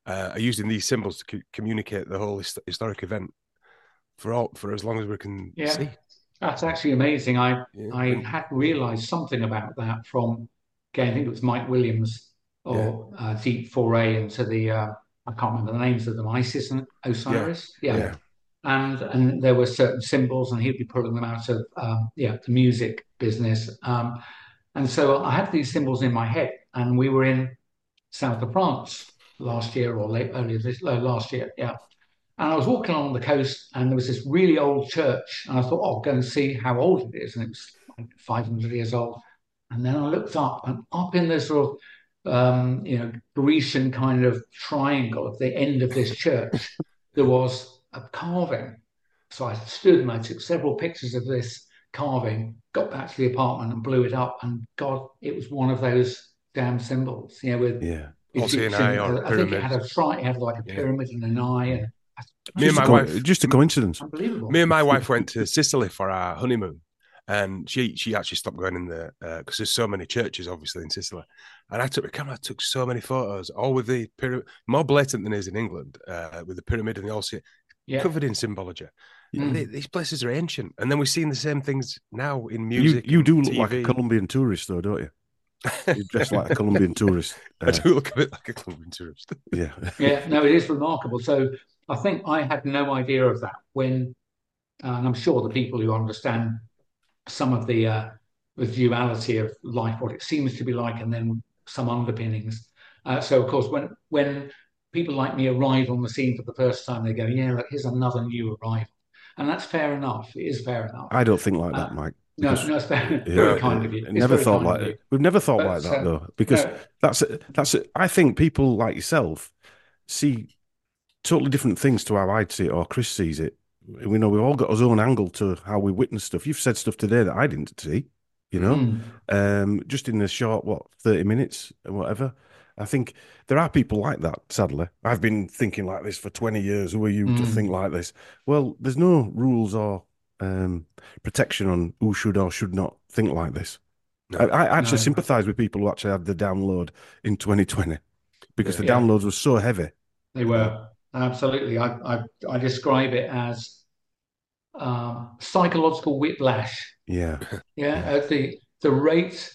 uh, are using these symbols to co- communicate the whole hist- historic event for all for as long as we can Yeah, see. that's actually amazing. I Yeah, I when- hadn't realised something about that from, again, I think it was Mike Williams or uh, Deep Foray into the, uh, I can't remember the names of them, Isis and Osiris. Yeah. yeah. And and there were certain symbols, and he'd be pulling them out of um, yeah the music business. Um, and so I had these symbols in my head, and we were in south of France last year or late earlier this uh, last year, yeah. And I was walking along the coast, and there was this really old church, and I thought, oh, I'll go and see how old it is, and it was like five hundred years old. And then I looked up, and up in this sort of um, you know Grecian kind of triangle at the end of this church, there was a carving. So I stood and I took several pictures of this carving, got back to the apartment and blew it up, and God, it was one of those damn symbols, you know, with Yeah. Also an eye or a I think it pyramid. had a tri- it had like a Yeah. pyramid and an eye, and Me and Just, my a co- wife, just a coincidence. unbelievable. me and my wife went to Sicily for our honeymoon, and she she actually stopped going in there because there's so many churches, obviously, in Sicily. And I took my camera, I took so many photos, all with the pyramid, more blatant than is in England, uh, with the pyramid and the all Yeah. covered in symbology. Mm. They- these places are ancient, and then we're seeing the same things now in You music. you and do look T V. like a Colombian tourist, though, don't you? You dress like a Colombian tourist. I Uh, do look a bit like a Colombian tourist. yeah. Yeah, no, it is remarkable. So I think I had no idea of that when, uh, and I'm sure the people who understand some of the uh, the duality of life, what it seems to be like, and then some underpinnings. Uh, so of course, when when people like me arrive on the scene for the first time, they go, "Yeah, look, here's another new arrival," and that's fair enough. It is fair enough. I don't think like that, Uh, Mike. No, because- no, it's very, Yeah, very uh, kind of you. uh, It's Never very thought kind like of you. we've never thought But, like that uh, though, because no. that's that's. I think people like yourself see totally different things to how I'd see it or Chris sees it. We know we've all got our own angle to how we witness stuff. You've said stuff today that I didn't see, you know, Mm. um, just in a short what thirty minutes or whatever. I think there are people like that. Sadly, I've been thinking like this for twenty years. Who are you to Mm. think like this? Well, there's no rules or um, protection on who should or should not think like this. No. I, I actually No. sympathise with people who actually had the download in twenty twenty because Yeah. the Yeah. downloads were so heavy. They were absolutely. I I, I describe it as um, psychological whiplash. Yeah, Yeah, Yeah. at the the rate.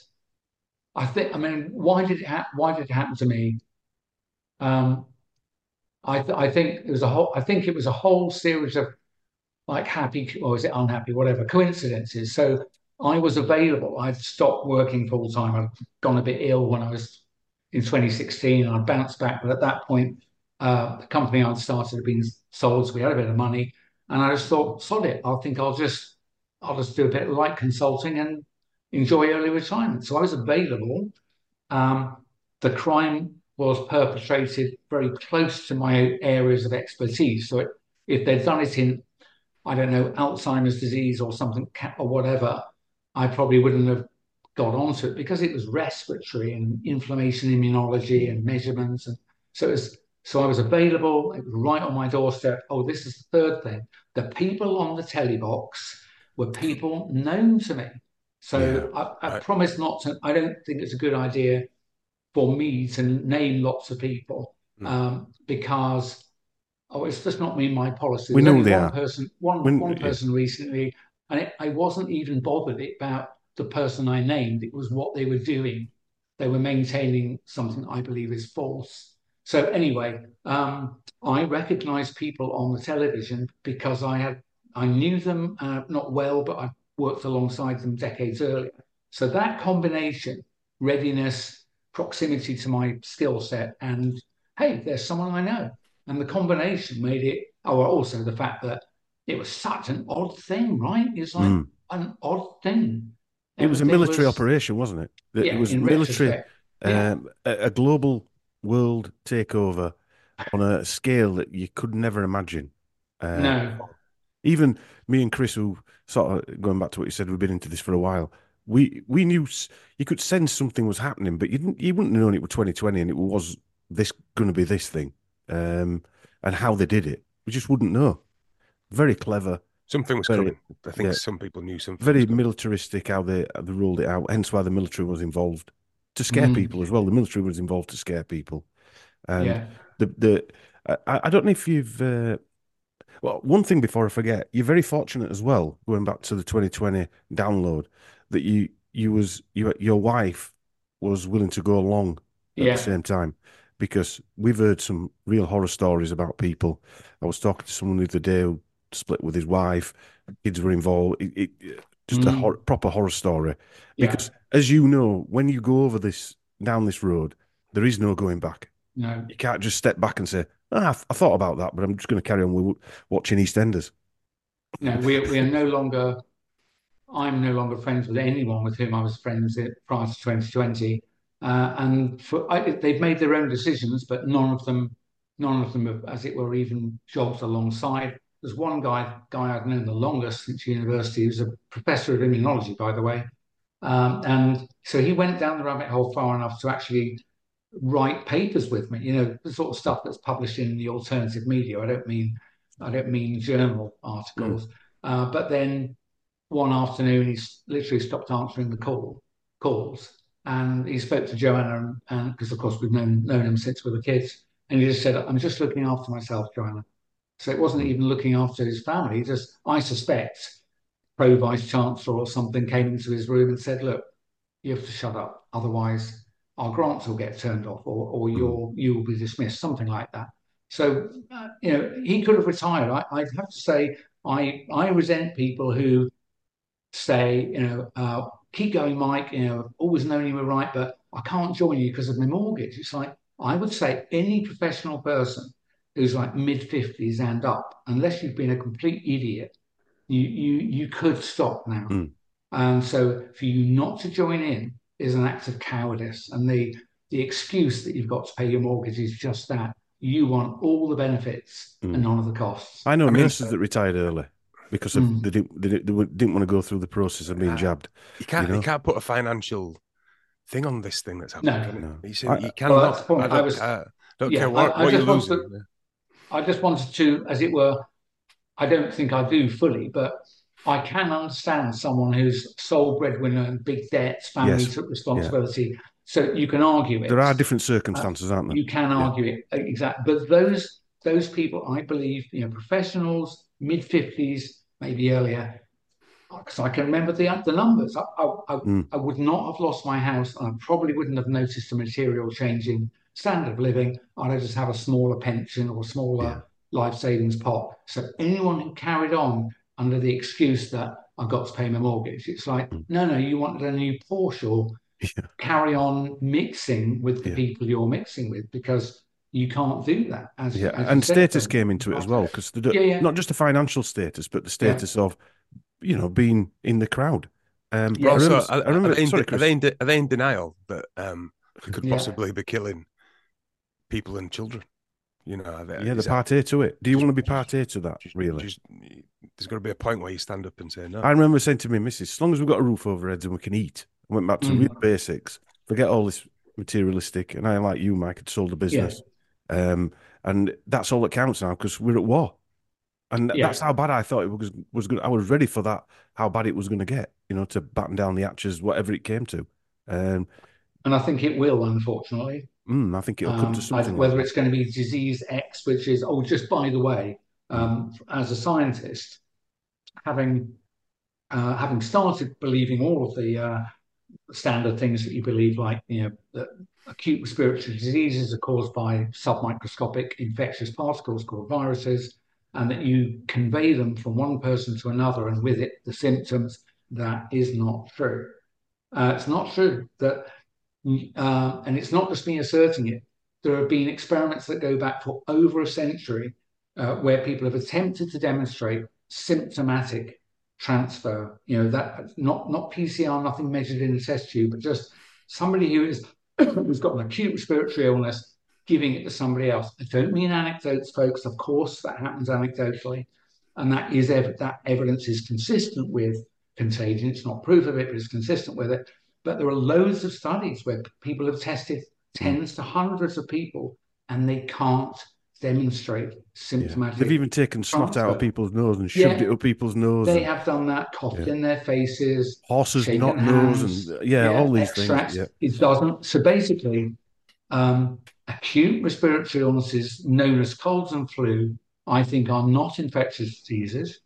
I think. I mean, why did it ha- why did it happen to me? Um, I th- I think it was a whole. I think it was a whole series of like happy or is it unhappy, whatever coincidences. So I was available. I'd stopped working full time. I'd gone a bit ill when I was in twenty sixteen. And I bounced back, but at that point, uh, the company I'd started had been sold, so we had a bit of money, and I just thought, sod it. I think I'll just I'll just do a bit of light consulting and enjoy early retirement. So I was available. Um, the crime was perpetrated very close to my areas of expertise. So it, if they'd done it in, I don't know, Alzheimer's disease or something ca- or whatever, I probably wouldn't have got onto it because it was respiratory and inflammation immunology and measurements. And so it was, so I was available. It was right on my doorstep. Oh, this is the third thing. The people on the telly box were people known to me. So I, I right. promise not to, I don't think it's a good idea for me to name lots of people Mm. um, because oh, it's just not me and my policy. We There's know only they one are. person, one When- one yeah. person recently, and it, I wasn't even bothered about the person I named. It was what they were doing. They were maintaining something I believe is false. So anyway, um, I recognised people on the television because I had I knew them uh, not well, but I worked alongside them decades earlier. So that combination, readiness, proximity to my skill set, and hey, there's someone I know. And the combination made it, oh, also the fact that it was such an odd thing, right? It's like Mm. an odd thing. It was a Everything military was- operation, wasn't it? That Yeah, it was in military, retrospect. Yeah. um, a, a global world takeover on a scale that you could never imagine. Uh, No. Even me and Chris, who sort of going back to what you said, we've been into this for a while. We we knew s- you could sense something was happening, but you didn't. You wouldn't have known it was twenty twenty, and it was this going to be this thing, um, and how they did it. We just wouldn't know. Very clever, Something was Very- coming. I think yeah. some people knew something. very was coming. militaristic how they how they ruled it out. Hence why the military was involved to scare Mm. people as well. The military was involved to scare people, and Yeah. The the I, I don't know if you've uh, well, one thing before I forget, you're very fortunate as well, going back to the twenty twenty download, that you you was you your wife was willing to go along at Yeah. the same time, because we've heard some real horror stories about people. I was talking to someone the other day who split with his wife, kids were involved. It, it, just a Mm. hor proper horror story. Yeah. Because as you know, when you go over this down this road, there is no going back. No. You can't just step back and say, ah, I, I thought about that, but I'm just going to carry on with watching EastEnders. No, we we are no longer. I'm no longer friends with anyone with whom I was friends at, prior to twenty twenty, uh, and for, I, they've made their own decisions, but none of them, none of them have, as it were, even jogged alongside. There's one guy, guy I've known the longest since university, who's a professor of immunology, by the way, um, and so he went down the rabbit hole far enough to actually write papers with me. You know, the sort of stuff that's published in the alternative media. I don't mean, I don't mean journal articles, mm. uh, but then. One afternoon, he literally stopped answering the call calls, and he spoke to Joanna, and because of course we've known known him since we were kids, and he just said, "I'm just looking after myself, Joanna." So it wasn't even looking after his family. Just, I suspect, pro vice chancellor or something came into his room and said, "Look, you have to shut up, otherwise our grants will get turned off, or or you'll you will be dismissed," something like that. So uh, you know, he could have retired. I, I'd have to say, I I resent people who say, you know, uh, keep going, Mike, you know, always known you were right, but I can't join you because of my mortgage. It's like, I would say any professional person who's like mid fifties and up, unless you've been a complete idiot, you you you could stop now. Mm. And so for you not to join in is an act of cowardice. And the the excuse that you've got to pay your mortgage is just that. You want all the benefits mm. and none of the costs. I know I mean, nurses that retired early. Because of, Mm. they, didn't, they didn't want to go through the process of being jabbed. You can't. You know? You can't put a financial thing on this thing that's happening. No, can no. You, say, I, you cannot. Well, that's the point. I don't I was, care. Don't yeah, care what, I, I what you're just losing. To, I just wanted to, as it were, I don't think I do fully, but I can understand someone who's sole breadwinner and big debts, family yes. responsibility. Yeah. So you can argue it. There are different circumstances, uh, aren't there? You can argue yeah. it exactly, but those those people, I believe, you know, professionals, mid fifties. Maybe earlier, because I can remember the the numbers. I, I, I, mm. I would not have lost my house, and I probably wouldn't have noticed a material change in standard of living. I'd just have a smaller pension or a smaller yeah. life savings pot. So anyone who carried on under the excuse that I've got to pay my mortgage, it's like, mm. no, no, you wanted a new Porsche, or yeah. carry on mixing with the yeah. people you're mixing with, because you can't do that. As, yeah, as and status said, came into it as well, because yeah, yeah. not just the financial status, but the status yeah. of, you know, being in the crowd. Um, yeah. Also, remember, are, remember, are, they in, sorry, are, they in, are they in denial that um, they could yeah. possibly be killing people and children? You know, they, yeah, the part A to it. Do you want to be part A to that? Just, really? Just, there's got to be a point where you stand up and say no. I remember saying to me, missus, as long as we've got a roof over our heads and we can eat, I went back to mm. real basics. Forget all this materialistic. And I, like you, Mike, had sold a business. Yeah. Um, and that's all that counts now, because we're at war, and yeah. that's how bad I thought it was was going. I was ready for that. How bad it was going to get, you know, to batten down the hatches, whatever it came to. Um, and I think it will, unfortunately. Mm, I think it'll um, come to something. Whether like it's going to be disease X, which is oh, just by the way, um, mm. as a scientist, having uh, having started believing all of the uh, standard things that you believe, like you know that. Acute respiratory diseases are caused by submicroscopic infectious particles called viruses, and that you convey them from one person to another, and with it the symptoms. That is not true. Uh, it's not true that, uh, and it's not just me asserting it. There have been experiments that go back for over a century uh, where people have attempted to demonstrate symptomatic transfer. You know, that not not P C R, nothing measured in a test tube, but just somebody who is who's got an acute respiratory illness, giving it to somebody else. I don't mean anecdotes, folks. Of course, that happens anecdotally, and that is ev that evidence is consistent with contagion. It's not proof of it, but it's consistent with it. But there are loads of studies where people have tested tens mm. to hundreds of people, and they can't demonstrate symptomatic. Yeah. They've even taken snot transfer. out of people's nose and shoved yeah. it up people's nose. They and, have done that, coughed yeah. in their faces, horses not nose, and yeah, yeah, all these extracts. things. Yeah. It doesn't. So basically, um, acute respiratory illnesses known as colds and flu, I think, are not infectious diseases,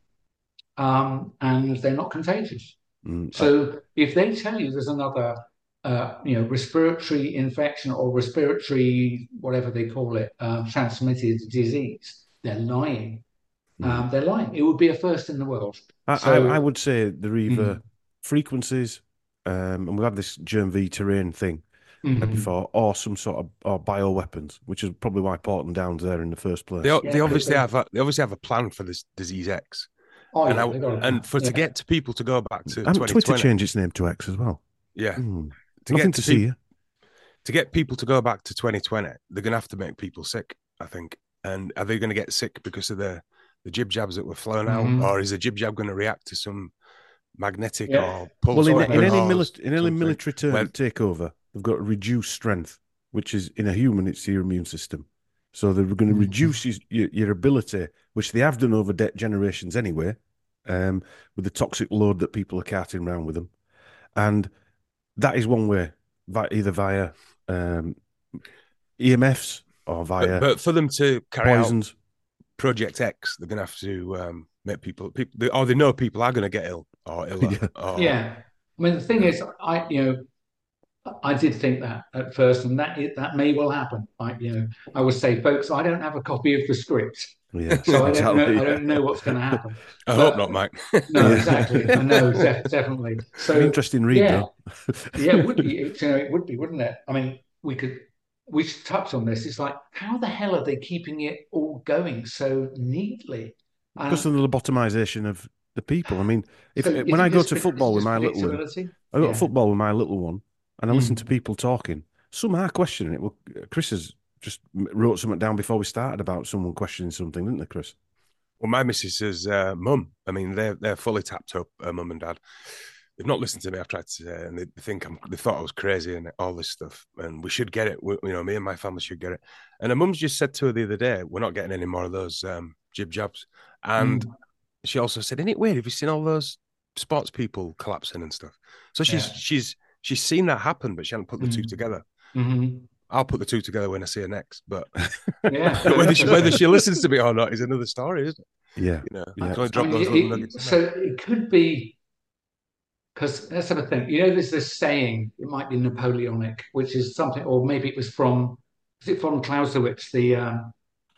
um, and they're not contagious. Mm, I- So if they tell you there's another, uh, you know, respiratory infection or respiratory, whatever they call it, um, transmitted disease, they're lying. mm. Um, they're lying. It would be a first in the world. I, So, I, I would say they're either Mhm. frequencies, um, and we've had this germ v terrain thing Mhm. before, or some sort of or bioweapons, which is probably why Portland Down's there in the first place. They, Yeah, they it obviously could be. have a, they obviously have a plan for this disease X, Oh and yeah, I, they got it. and for Yeah. to get to people to go back to And twenty Twitter twenty, changed its name to X as well. yeah, Hmm. to Nothing get to to see peop- here. to get people to go back to twenty twenty, they're going to have to make people sick, I think. And are they going to get sick because of the the jib jabs that were flown Mhm. out, or is a jib jab going to react to some magnetic Yeah. or pulse Well, in, weapon in any or mili- in any something? military term Where- takeover, they've got reduced strength, which is in a human, it's your immune system. So they're going to Mhm. reduce your, your, your ability, which they have done over de- generations anyway, um, with the toxic load that people are carting around with them, and that is one way, vi- either via um, E M Fs or via but, but for them to carry out poisons. Project X, they're going to have to um, make people, people, they, or they know people are going to get ill or iller. Yeah. Or, Yeah. I mean, the thing Yeah. is, I you know, I did think that at first, and that it, that may well happen. I you know, I would say, folks, I don't have a copy of the script, Yeah, so I don't exactly. know. I don't know what's going to happen. I But- hope not, Mike. No, Yeah. exactly. I know, def- definitely. So An interesting read, yeah, though. yeah, it would be. It, you know, it would be, wouldn't it? I mean, we could. We should touch on this. It's like, how the hell are they keeping it all going so neatly? And Because of the lobotomization of the people. I mean, if so when is I it go just to pre- football is with it my just little one, predictability? I go to Yeah. football with my little one, and I listen Mm. to people talking. Some are questioning it. Well, Chris has just wrote something down before we started about someone questioning something, didn't they, Chris? Well, my missus's uh, mum, I mean, they're, they're fully tapped up, uh, mum and dad. They've not listened to me. I've tried to say, and they think I'm, they thought I was crazy and all this stuff. And we should get it. We, you know, me and my family should get it. And her mum's just said to her the other day, we're not getting any more of those um, jib jabs. And Mm. she also said, isn't it weird? Have you seen all those sports people collapsing and stuff? So she's Yeah. she's she's seen that happen, but she hasn't put the two Mm. together. Mhm. I'll put the two together when I see her next. But Yeah. whether, she, whether she listens to me or not is another story, isn't it? Yeah. You know, Yeah. you can only I drop mean, those it- little it- nuggets. in so there. it could be because let's have a think. You know, there's this saying. It might be Napoleonic, which is something, or maybe it was from. Was it from Clausewitz? The um,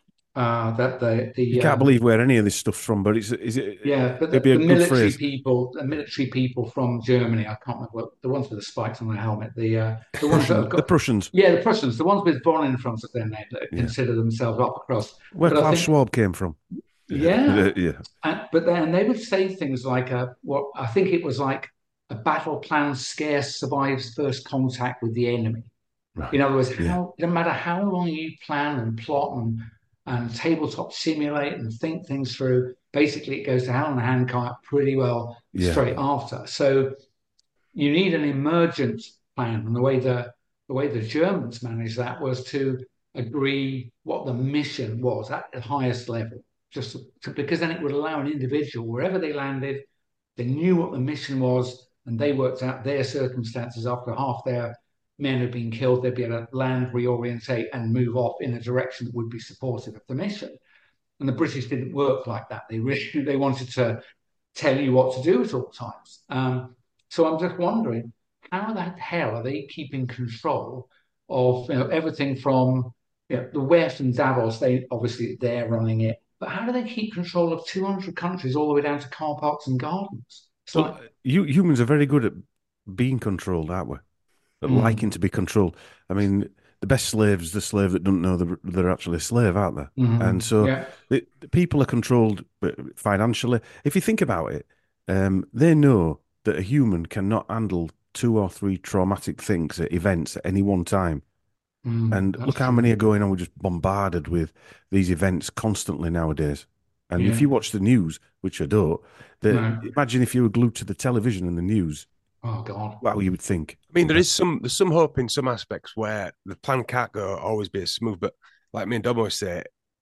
uh, that the the You can't um, believe where any of this stuff's from, but it's is it? yeah, but the, it'd be a the good military phrase. people, the military people from Germany. I can't remember what, the ones with the spikes on their helmet. The uh, the ones that have The got Prussians, yeah, the Prussians, the ones with Bonn in front of their name that Yeah. consider themselves upper crust. where But I Klaus think- Schwab came from. Yeah. yeah. And, but then they would say things like, uh, what I think it was like a battle plan scarce survives first contact with the enemy. Right. In other words, Yeah. how no matter how long you plan and plot and and tabletop simulate and think things through, basically it goes to hell in a handcart pretty well Yeah. straight after. So you need an emergent plan, and the way the the way the Germans managed that was to agree what the mission was at the highest level, just to, because then it would allow an individual wherever they landed, they knew what the mission was, and they worked out their circumstances after half their men had been killed. They'd be able to land, reorientate, and move off in a direction that would be supportive of the mission. And the British didn't work like that. They really they wanted to tell you what to do at all times. Um, so I'm just wondering, how the hell are they keeping control of you know everything from you know, the West and Davos? They obviously they're running it, but how do they keep control of two hundred countries all the way down to car parks and gardens? So Well, you humans are very good at being controlled, aren't we? At Mm. liking to be controlled. I mean, the best slave's the slave that doesn't know they're, they're actually a slave, aren't they? Mhm. And so yeah, the, the people are controlled financially. If you think about it, um, they know that a human cannot handle two or three traumatic things at events at any one time. Mm, And that's look how true. many are going on. We're just bombarded with these events constantly nowadays. And Yeah. if you watch the news, which I don't, the, No. imagine if you were glued to the television and the news, Oh God. what you would think. I mean, there is some there's some hope in some aspects where the plan can't go always be as smooth, but like me and Dom always say,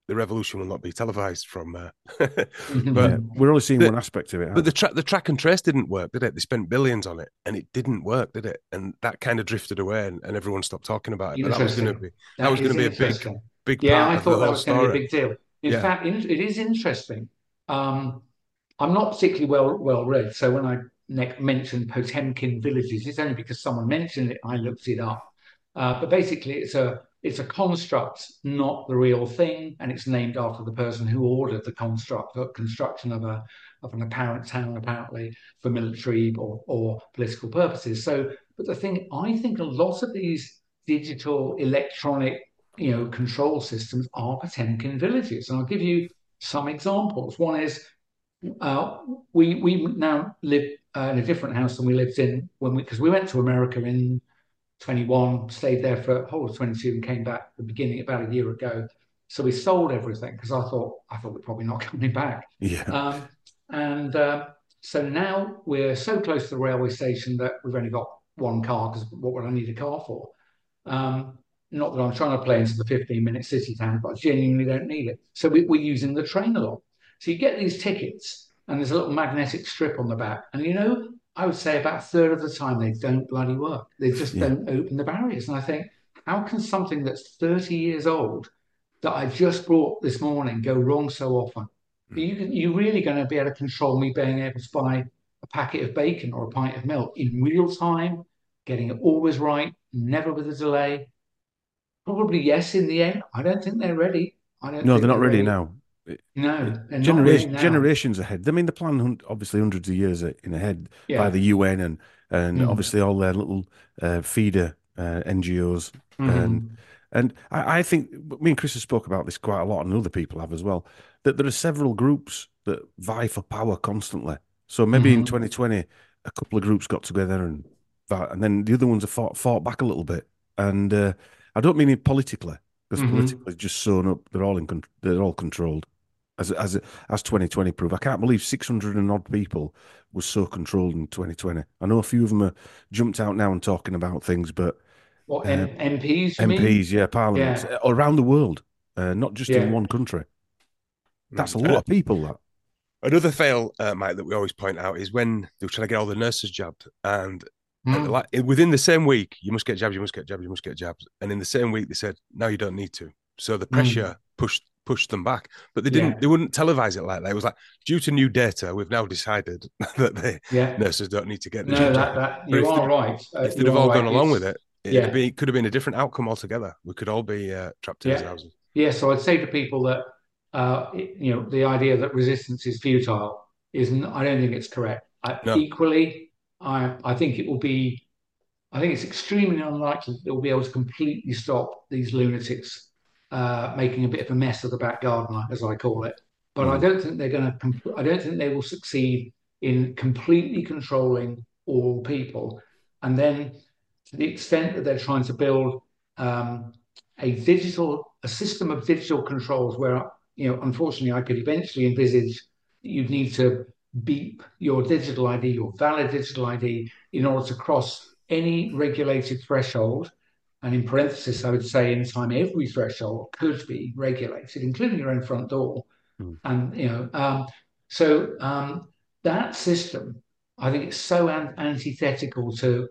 the revolution will not be televised from. Uh, Mhm. but Yeah, we're only seeing the- one aspect of it. but aren't the track the track and trace didn't work, did it? They spent billions on it, and it didn't work, did it? And that kind of drifted away, and, and everyone stopped talking about it. But that was going to Interesting. be that, was going is to be a big interesting. big Yeah, part I of thought the that whole was going to be a story. big deal. In Yeah. fact, in- it is interesting. Um, I'm not particularly well well read, so when I ne- mentioned Potemkin villages, it's only because someone mentioned it. I looked it up, uh, but basically, it's a it's a construct, not the real thing, and it's named after the person who ordered the construct, the construction of a of an apparent town, apparently for military or or political purposes. So, but the thing, I think a lot of these digital electronic, you know, control systems are Potemkin villages, and I'll give you some examples. One is uh, we we now live uh, in a different house than we lived in when we because we went to America in twenty-one, stayed there for a whole of twenty-two, and came back at the beginning about a year ago. So we sold everything because I thought I thought we're probably not coming back. we? Yeah. Um, and uh, so now we're so close to the railway station that we've only got one car because what would I need a car for? Um, not that I'm trying to play into the fifteen minute city town, but I genuinely don't need it. So we, we're using the train a lot. So you get these tickets, and there's a little magnetic strip on the back. And you know, I would say about a third of the time they don't bloody work. They just Yeah. don't open the barriers. And I think, how can something that's thirty years old that I just bought this morning go wrong so often? Are you, you really going to be able to control me being able to buy a packet of bacon or a pint of milk in real time, getting it always right, never with a delay? Probably yes in the end. I don't think they're ready. I don't No, think they're not ready ready. now. It- No, it- they're not ready generation, now. generations ahead. I mean, they plan hun- obviously hundreds of years a- in ahead by Yeah. the U N and and Mm. obviously all their little uh, feeder uh, N G Os. And Mhm. and I, I think me and Chris have spoke about this quite a lot, and other people have as well. That there are several groups that vie for power constantly. So maybe in Mhm. twenty twenty, a couple of groups got together and vi- and then the other ones have fought fought back a little bit. And uh, I don't mean it politically, because Mhm. politically it's just sewn up. They're all in con- they're all controlled. As as as twenty twenty proved, I can't believe six hundred and odd people was so controlled in twenty twenty. I know a few of them are jumped out now and talking about things, but What, uh, M- MPs, you mean? M Ps, yeah, parliaments Yeah. uh, around the world, uh, not just in Yeah. one country. That's a Mm. lot of people. That Another fail, uh, Mike, that we always point out is when they were trying to get all the nurses jabbed, and at the Mm. la- within the same week, you must get jabs, you must get jabs, you must get jabs, and in the same week they said, no, you don't need to. So the pressure pushed pushed them back, but they didn't. Yeah. They wouldn't televise it like that. It was like, due to new data, we've now decided that the Yeah. nurses don't need to get the No, jab. that, that But you if are they'd- right. Uh, if they'd you have are all right. gone along It's- with it, it yeah. be, could have been a different outcome altogether. We could all be uh, trapped in Yeah. these houses. Yeah, so I'd say to people that uh, it- you know the idea that resistance is futile isn't. I don't think it's correct. I, No. Equally, I I think it will be. I think it's extremely unlikely that they'll be able to completely stop these lunatics uh, making a bit of a mess of the back garden, as I call it. But I Mm. don't think they're going to. Comp- I don't think they will succeed in completely controlling all people. And then, to the extent that they're trying to build um, a digital, a system of digital controls, where you know, unfortunately, I could eventually envisage that you'd need to beep your digital I D, your valid digital I D, in order to cross any regulated threshold. And in parenthesis, I would say anytime every threshold could be regulated, including your own front door. Mm. And, you know, um, so um, that system, I think it's so an- antithetical to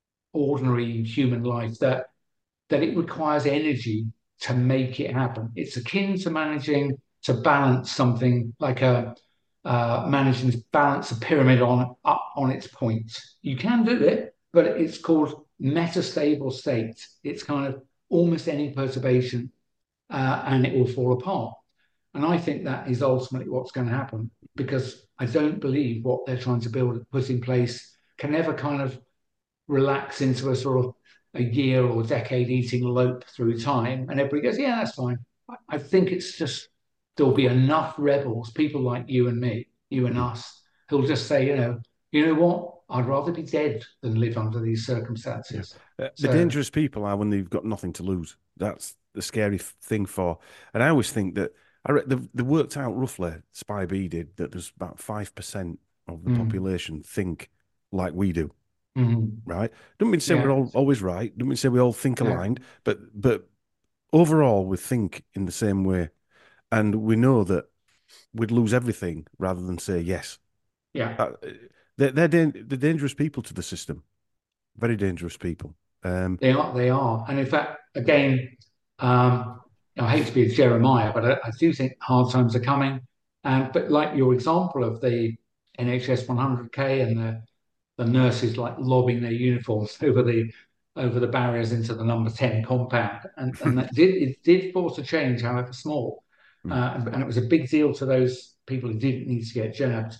ordinary human life that that it requires energy to make it happen. It's akin to managing to balance something like a uh, managing to balance a pyramid on up on its points. You can do it, but it's called metastable state. It's kind of almost any perturbation, uh, and it will fall apart. And I think that is ultimately what's going to happen, because I don't believe what they're trying to build, put in place, can ever kind of relax into a sort of a year or decade eating lope through time. And everybody goes, yeah, that's fine. I, I think it's just there'll be enough rebels, people like you and me, you and us, who'll just say, you know, you know what? I'd rather be dead than live under these circumstances. Uh, the So- dangerous people are when they've got nothing to lose. That's the scary f- thing for. And I always think that I re- they, they worked out roughly. Spy B did that. There's about five percent of the Mm. population think like we do. Mhm. Right? Don't mean to say Yeah. we're all always right. Don't mean to say we all think Yeah. aligned. But but overall, we think in the same way. and we know that we'd lose everything rather than say yes. Yeah. Uh, they're, they're, dan- they're dangerous people to the system. Very dangerous people. Um, They are, they are. And in fact, again, um, I hate to be a Jeremiah, but I, I do think hard times are coming. And but like your example of the N H S one hundred K and the, the nurses like lobbing their uniforms over the over the barriers into the number ten compound, and and that did it did force a change, however small, uh, and, and it was a big deal to those people who didn't need to get jabbed.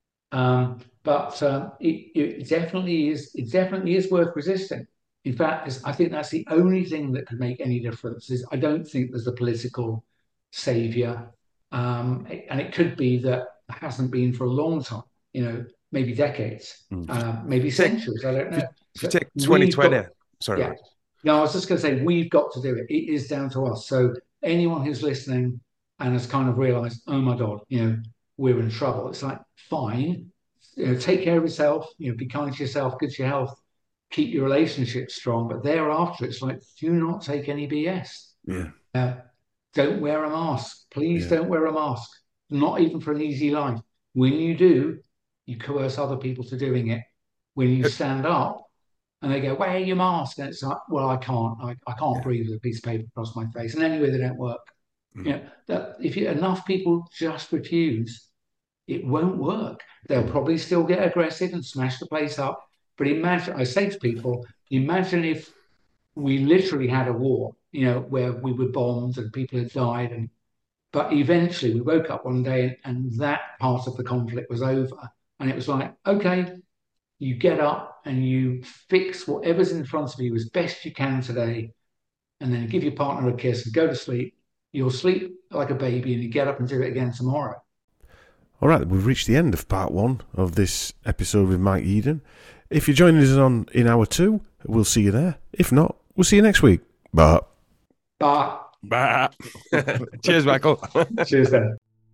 Um, but um, it, it definitely is. It definitely is worth resisting. In fact, it's- I think that's the only thing that could make any difference. Is I don't think there's a political savior, um, and it could be that it hasn't been for a long time. You know, maybe decades, Mm. uh, maybe centuries. I don't If you, know. if you So take twenty we've twenty, got- sorry, yeah. Rick. No, I was just going to say we've got to do it. It is down to us. So anyone who's listening and has kind of realised, oh my God, you know, we're in trouble. It's like fine, you know, take care of yourself. You know, be kind to yourself, good to your health, keep your relationship strong. But thereafter, it's like do not take any B S. yeah. Uh, don't wear a mask. Please Yeah. don't wear a mask. Not even for an easy life. When you do, you coerce other people to doing it. When you stand up and they go, wear your mask. And it's like, well, I can't. I, I can't Yeah. breathe with a piece of paper across my face. And anyway, they don't work. Mm. You know, that if you, enough people just refuse, it won't work. They'll probably still get aggressive and smash the place up. But imagine, I say to people, imagine if we literally had a war, you know, where we were bombed and people had died. And but eventually we woke up one day and, and that part of the conflict was over. And it was like, okay, you get up and you fix whatever's in front of you as best you can today, and then you give your partner a kiss and go to sleep. You'll sleep like a baby and you get up and do it again tomorrow. All right, we've reached the end of part one of this episode with Mike Eden. If you're joining us on in hour two, we'll see you there. If not, we'll see you next week. Bye. But Bah. Cheers, Michael. cheers then.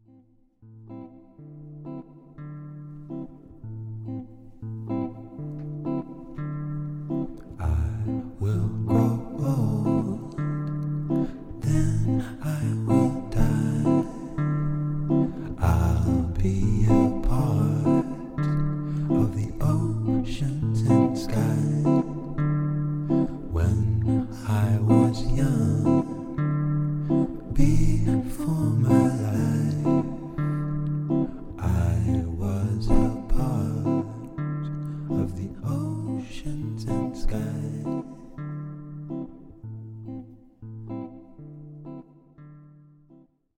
Will grow old, then I will die. I'll be a part of the oceans and sky. When I was young, before my life, I was a part of the ocean.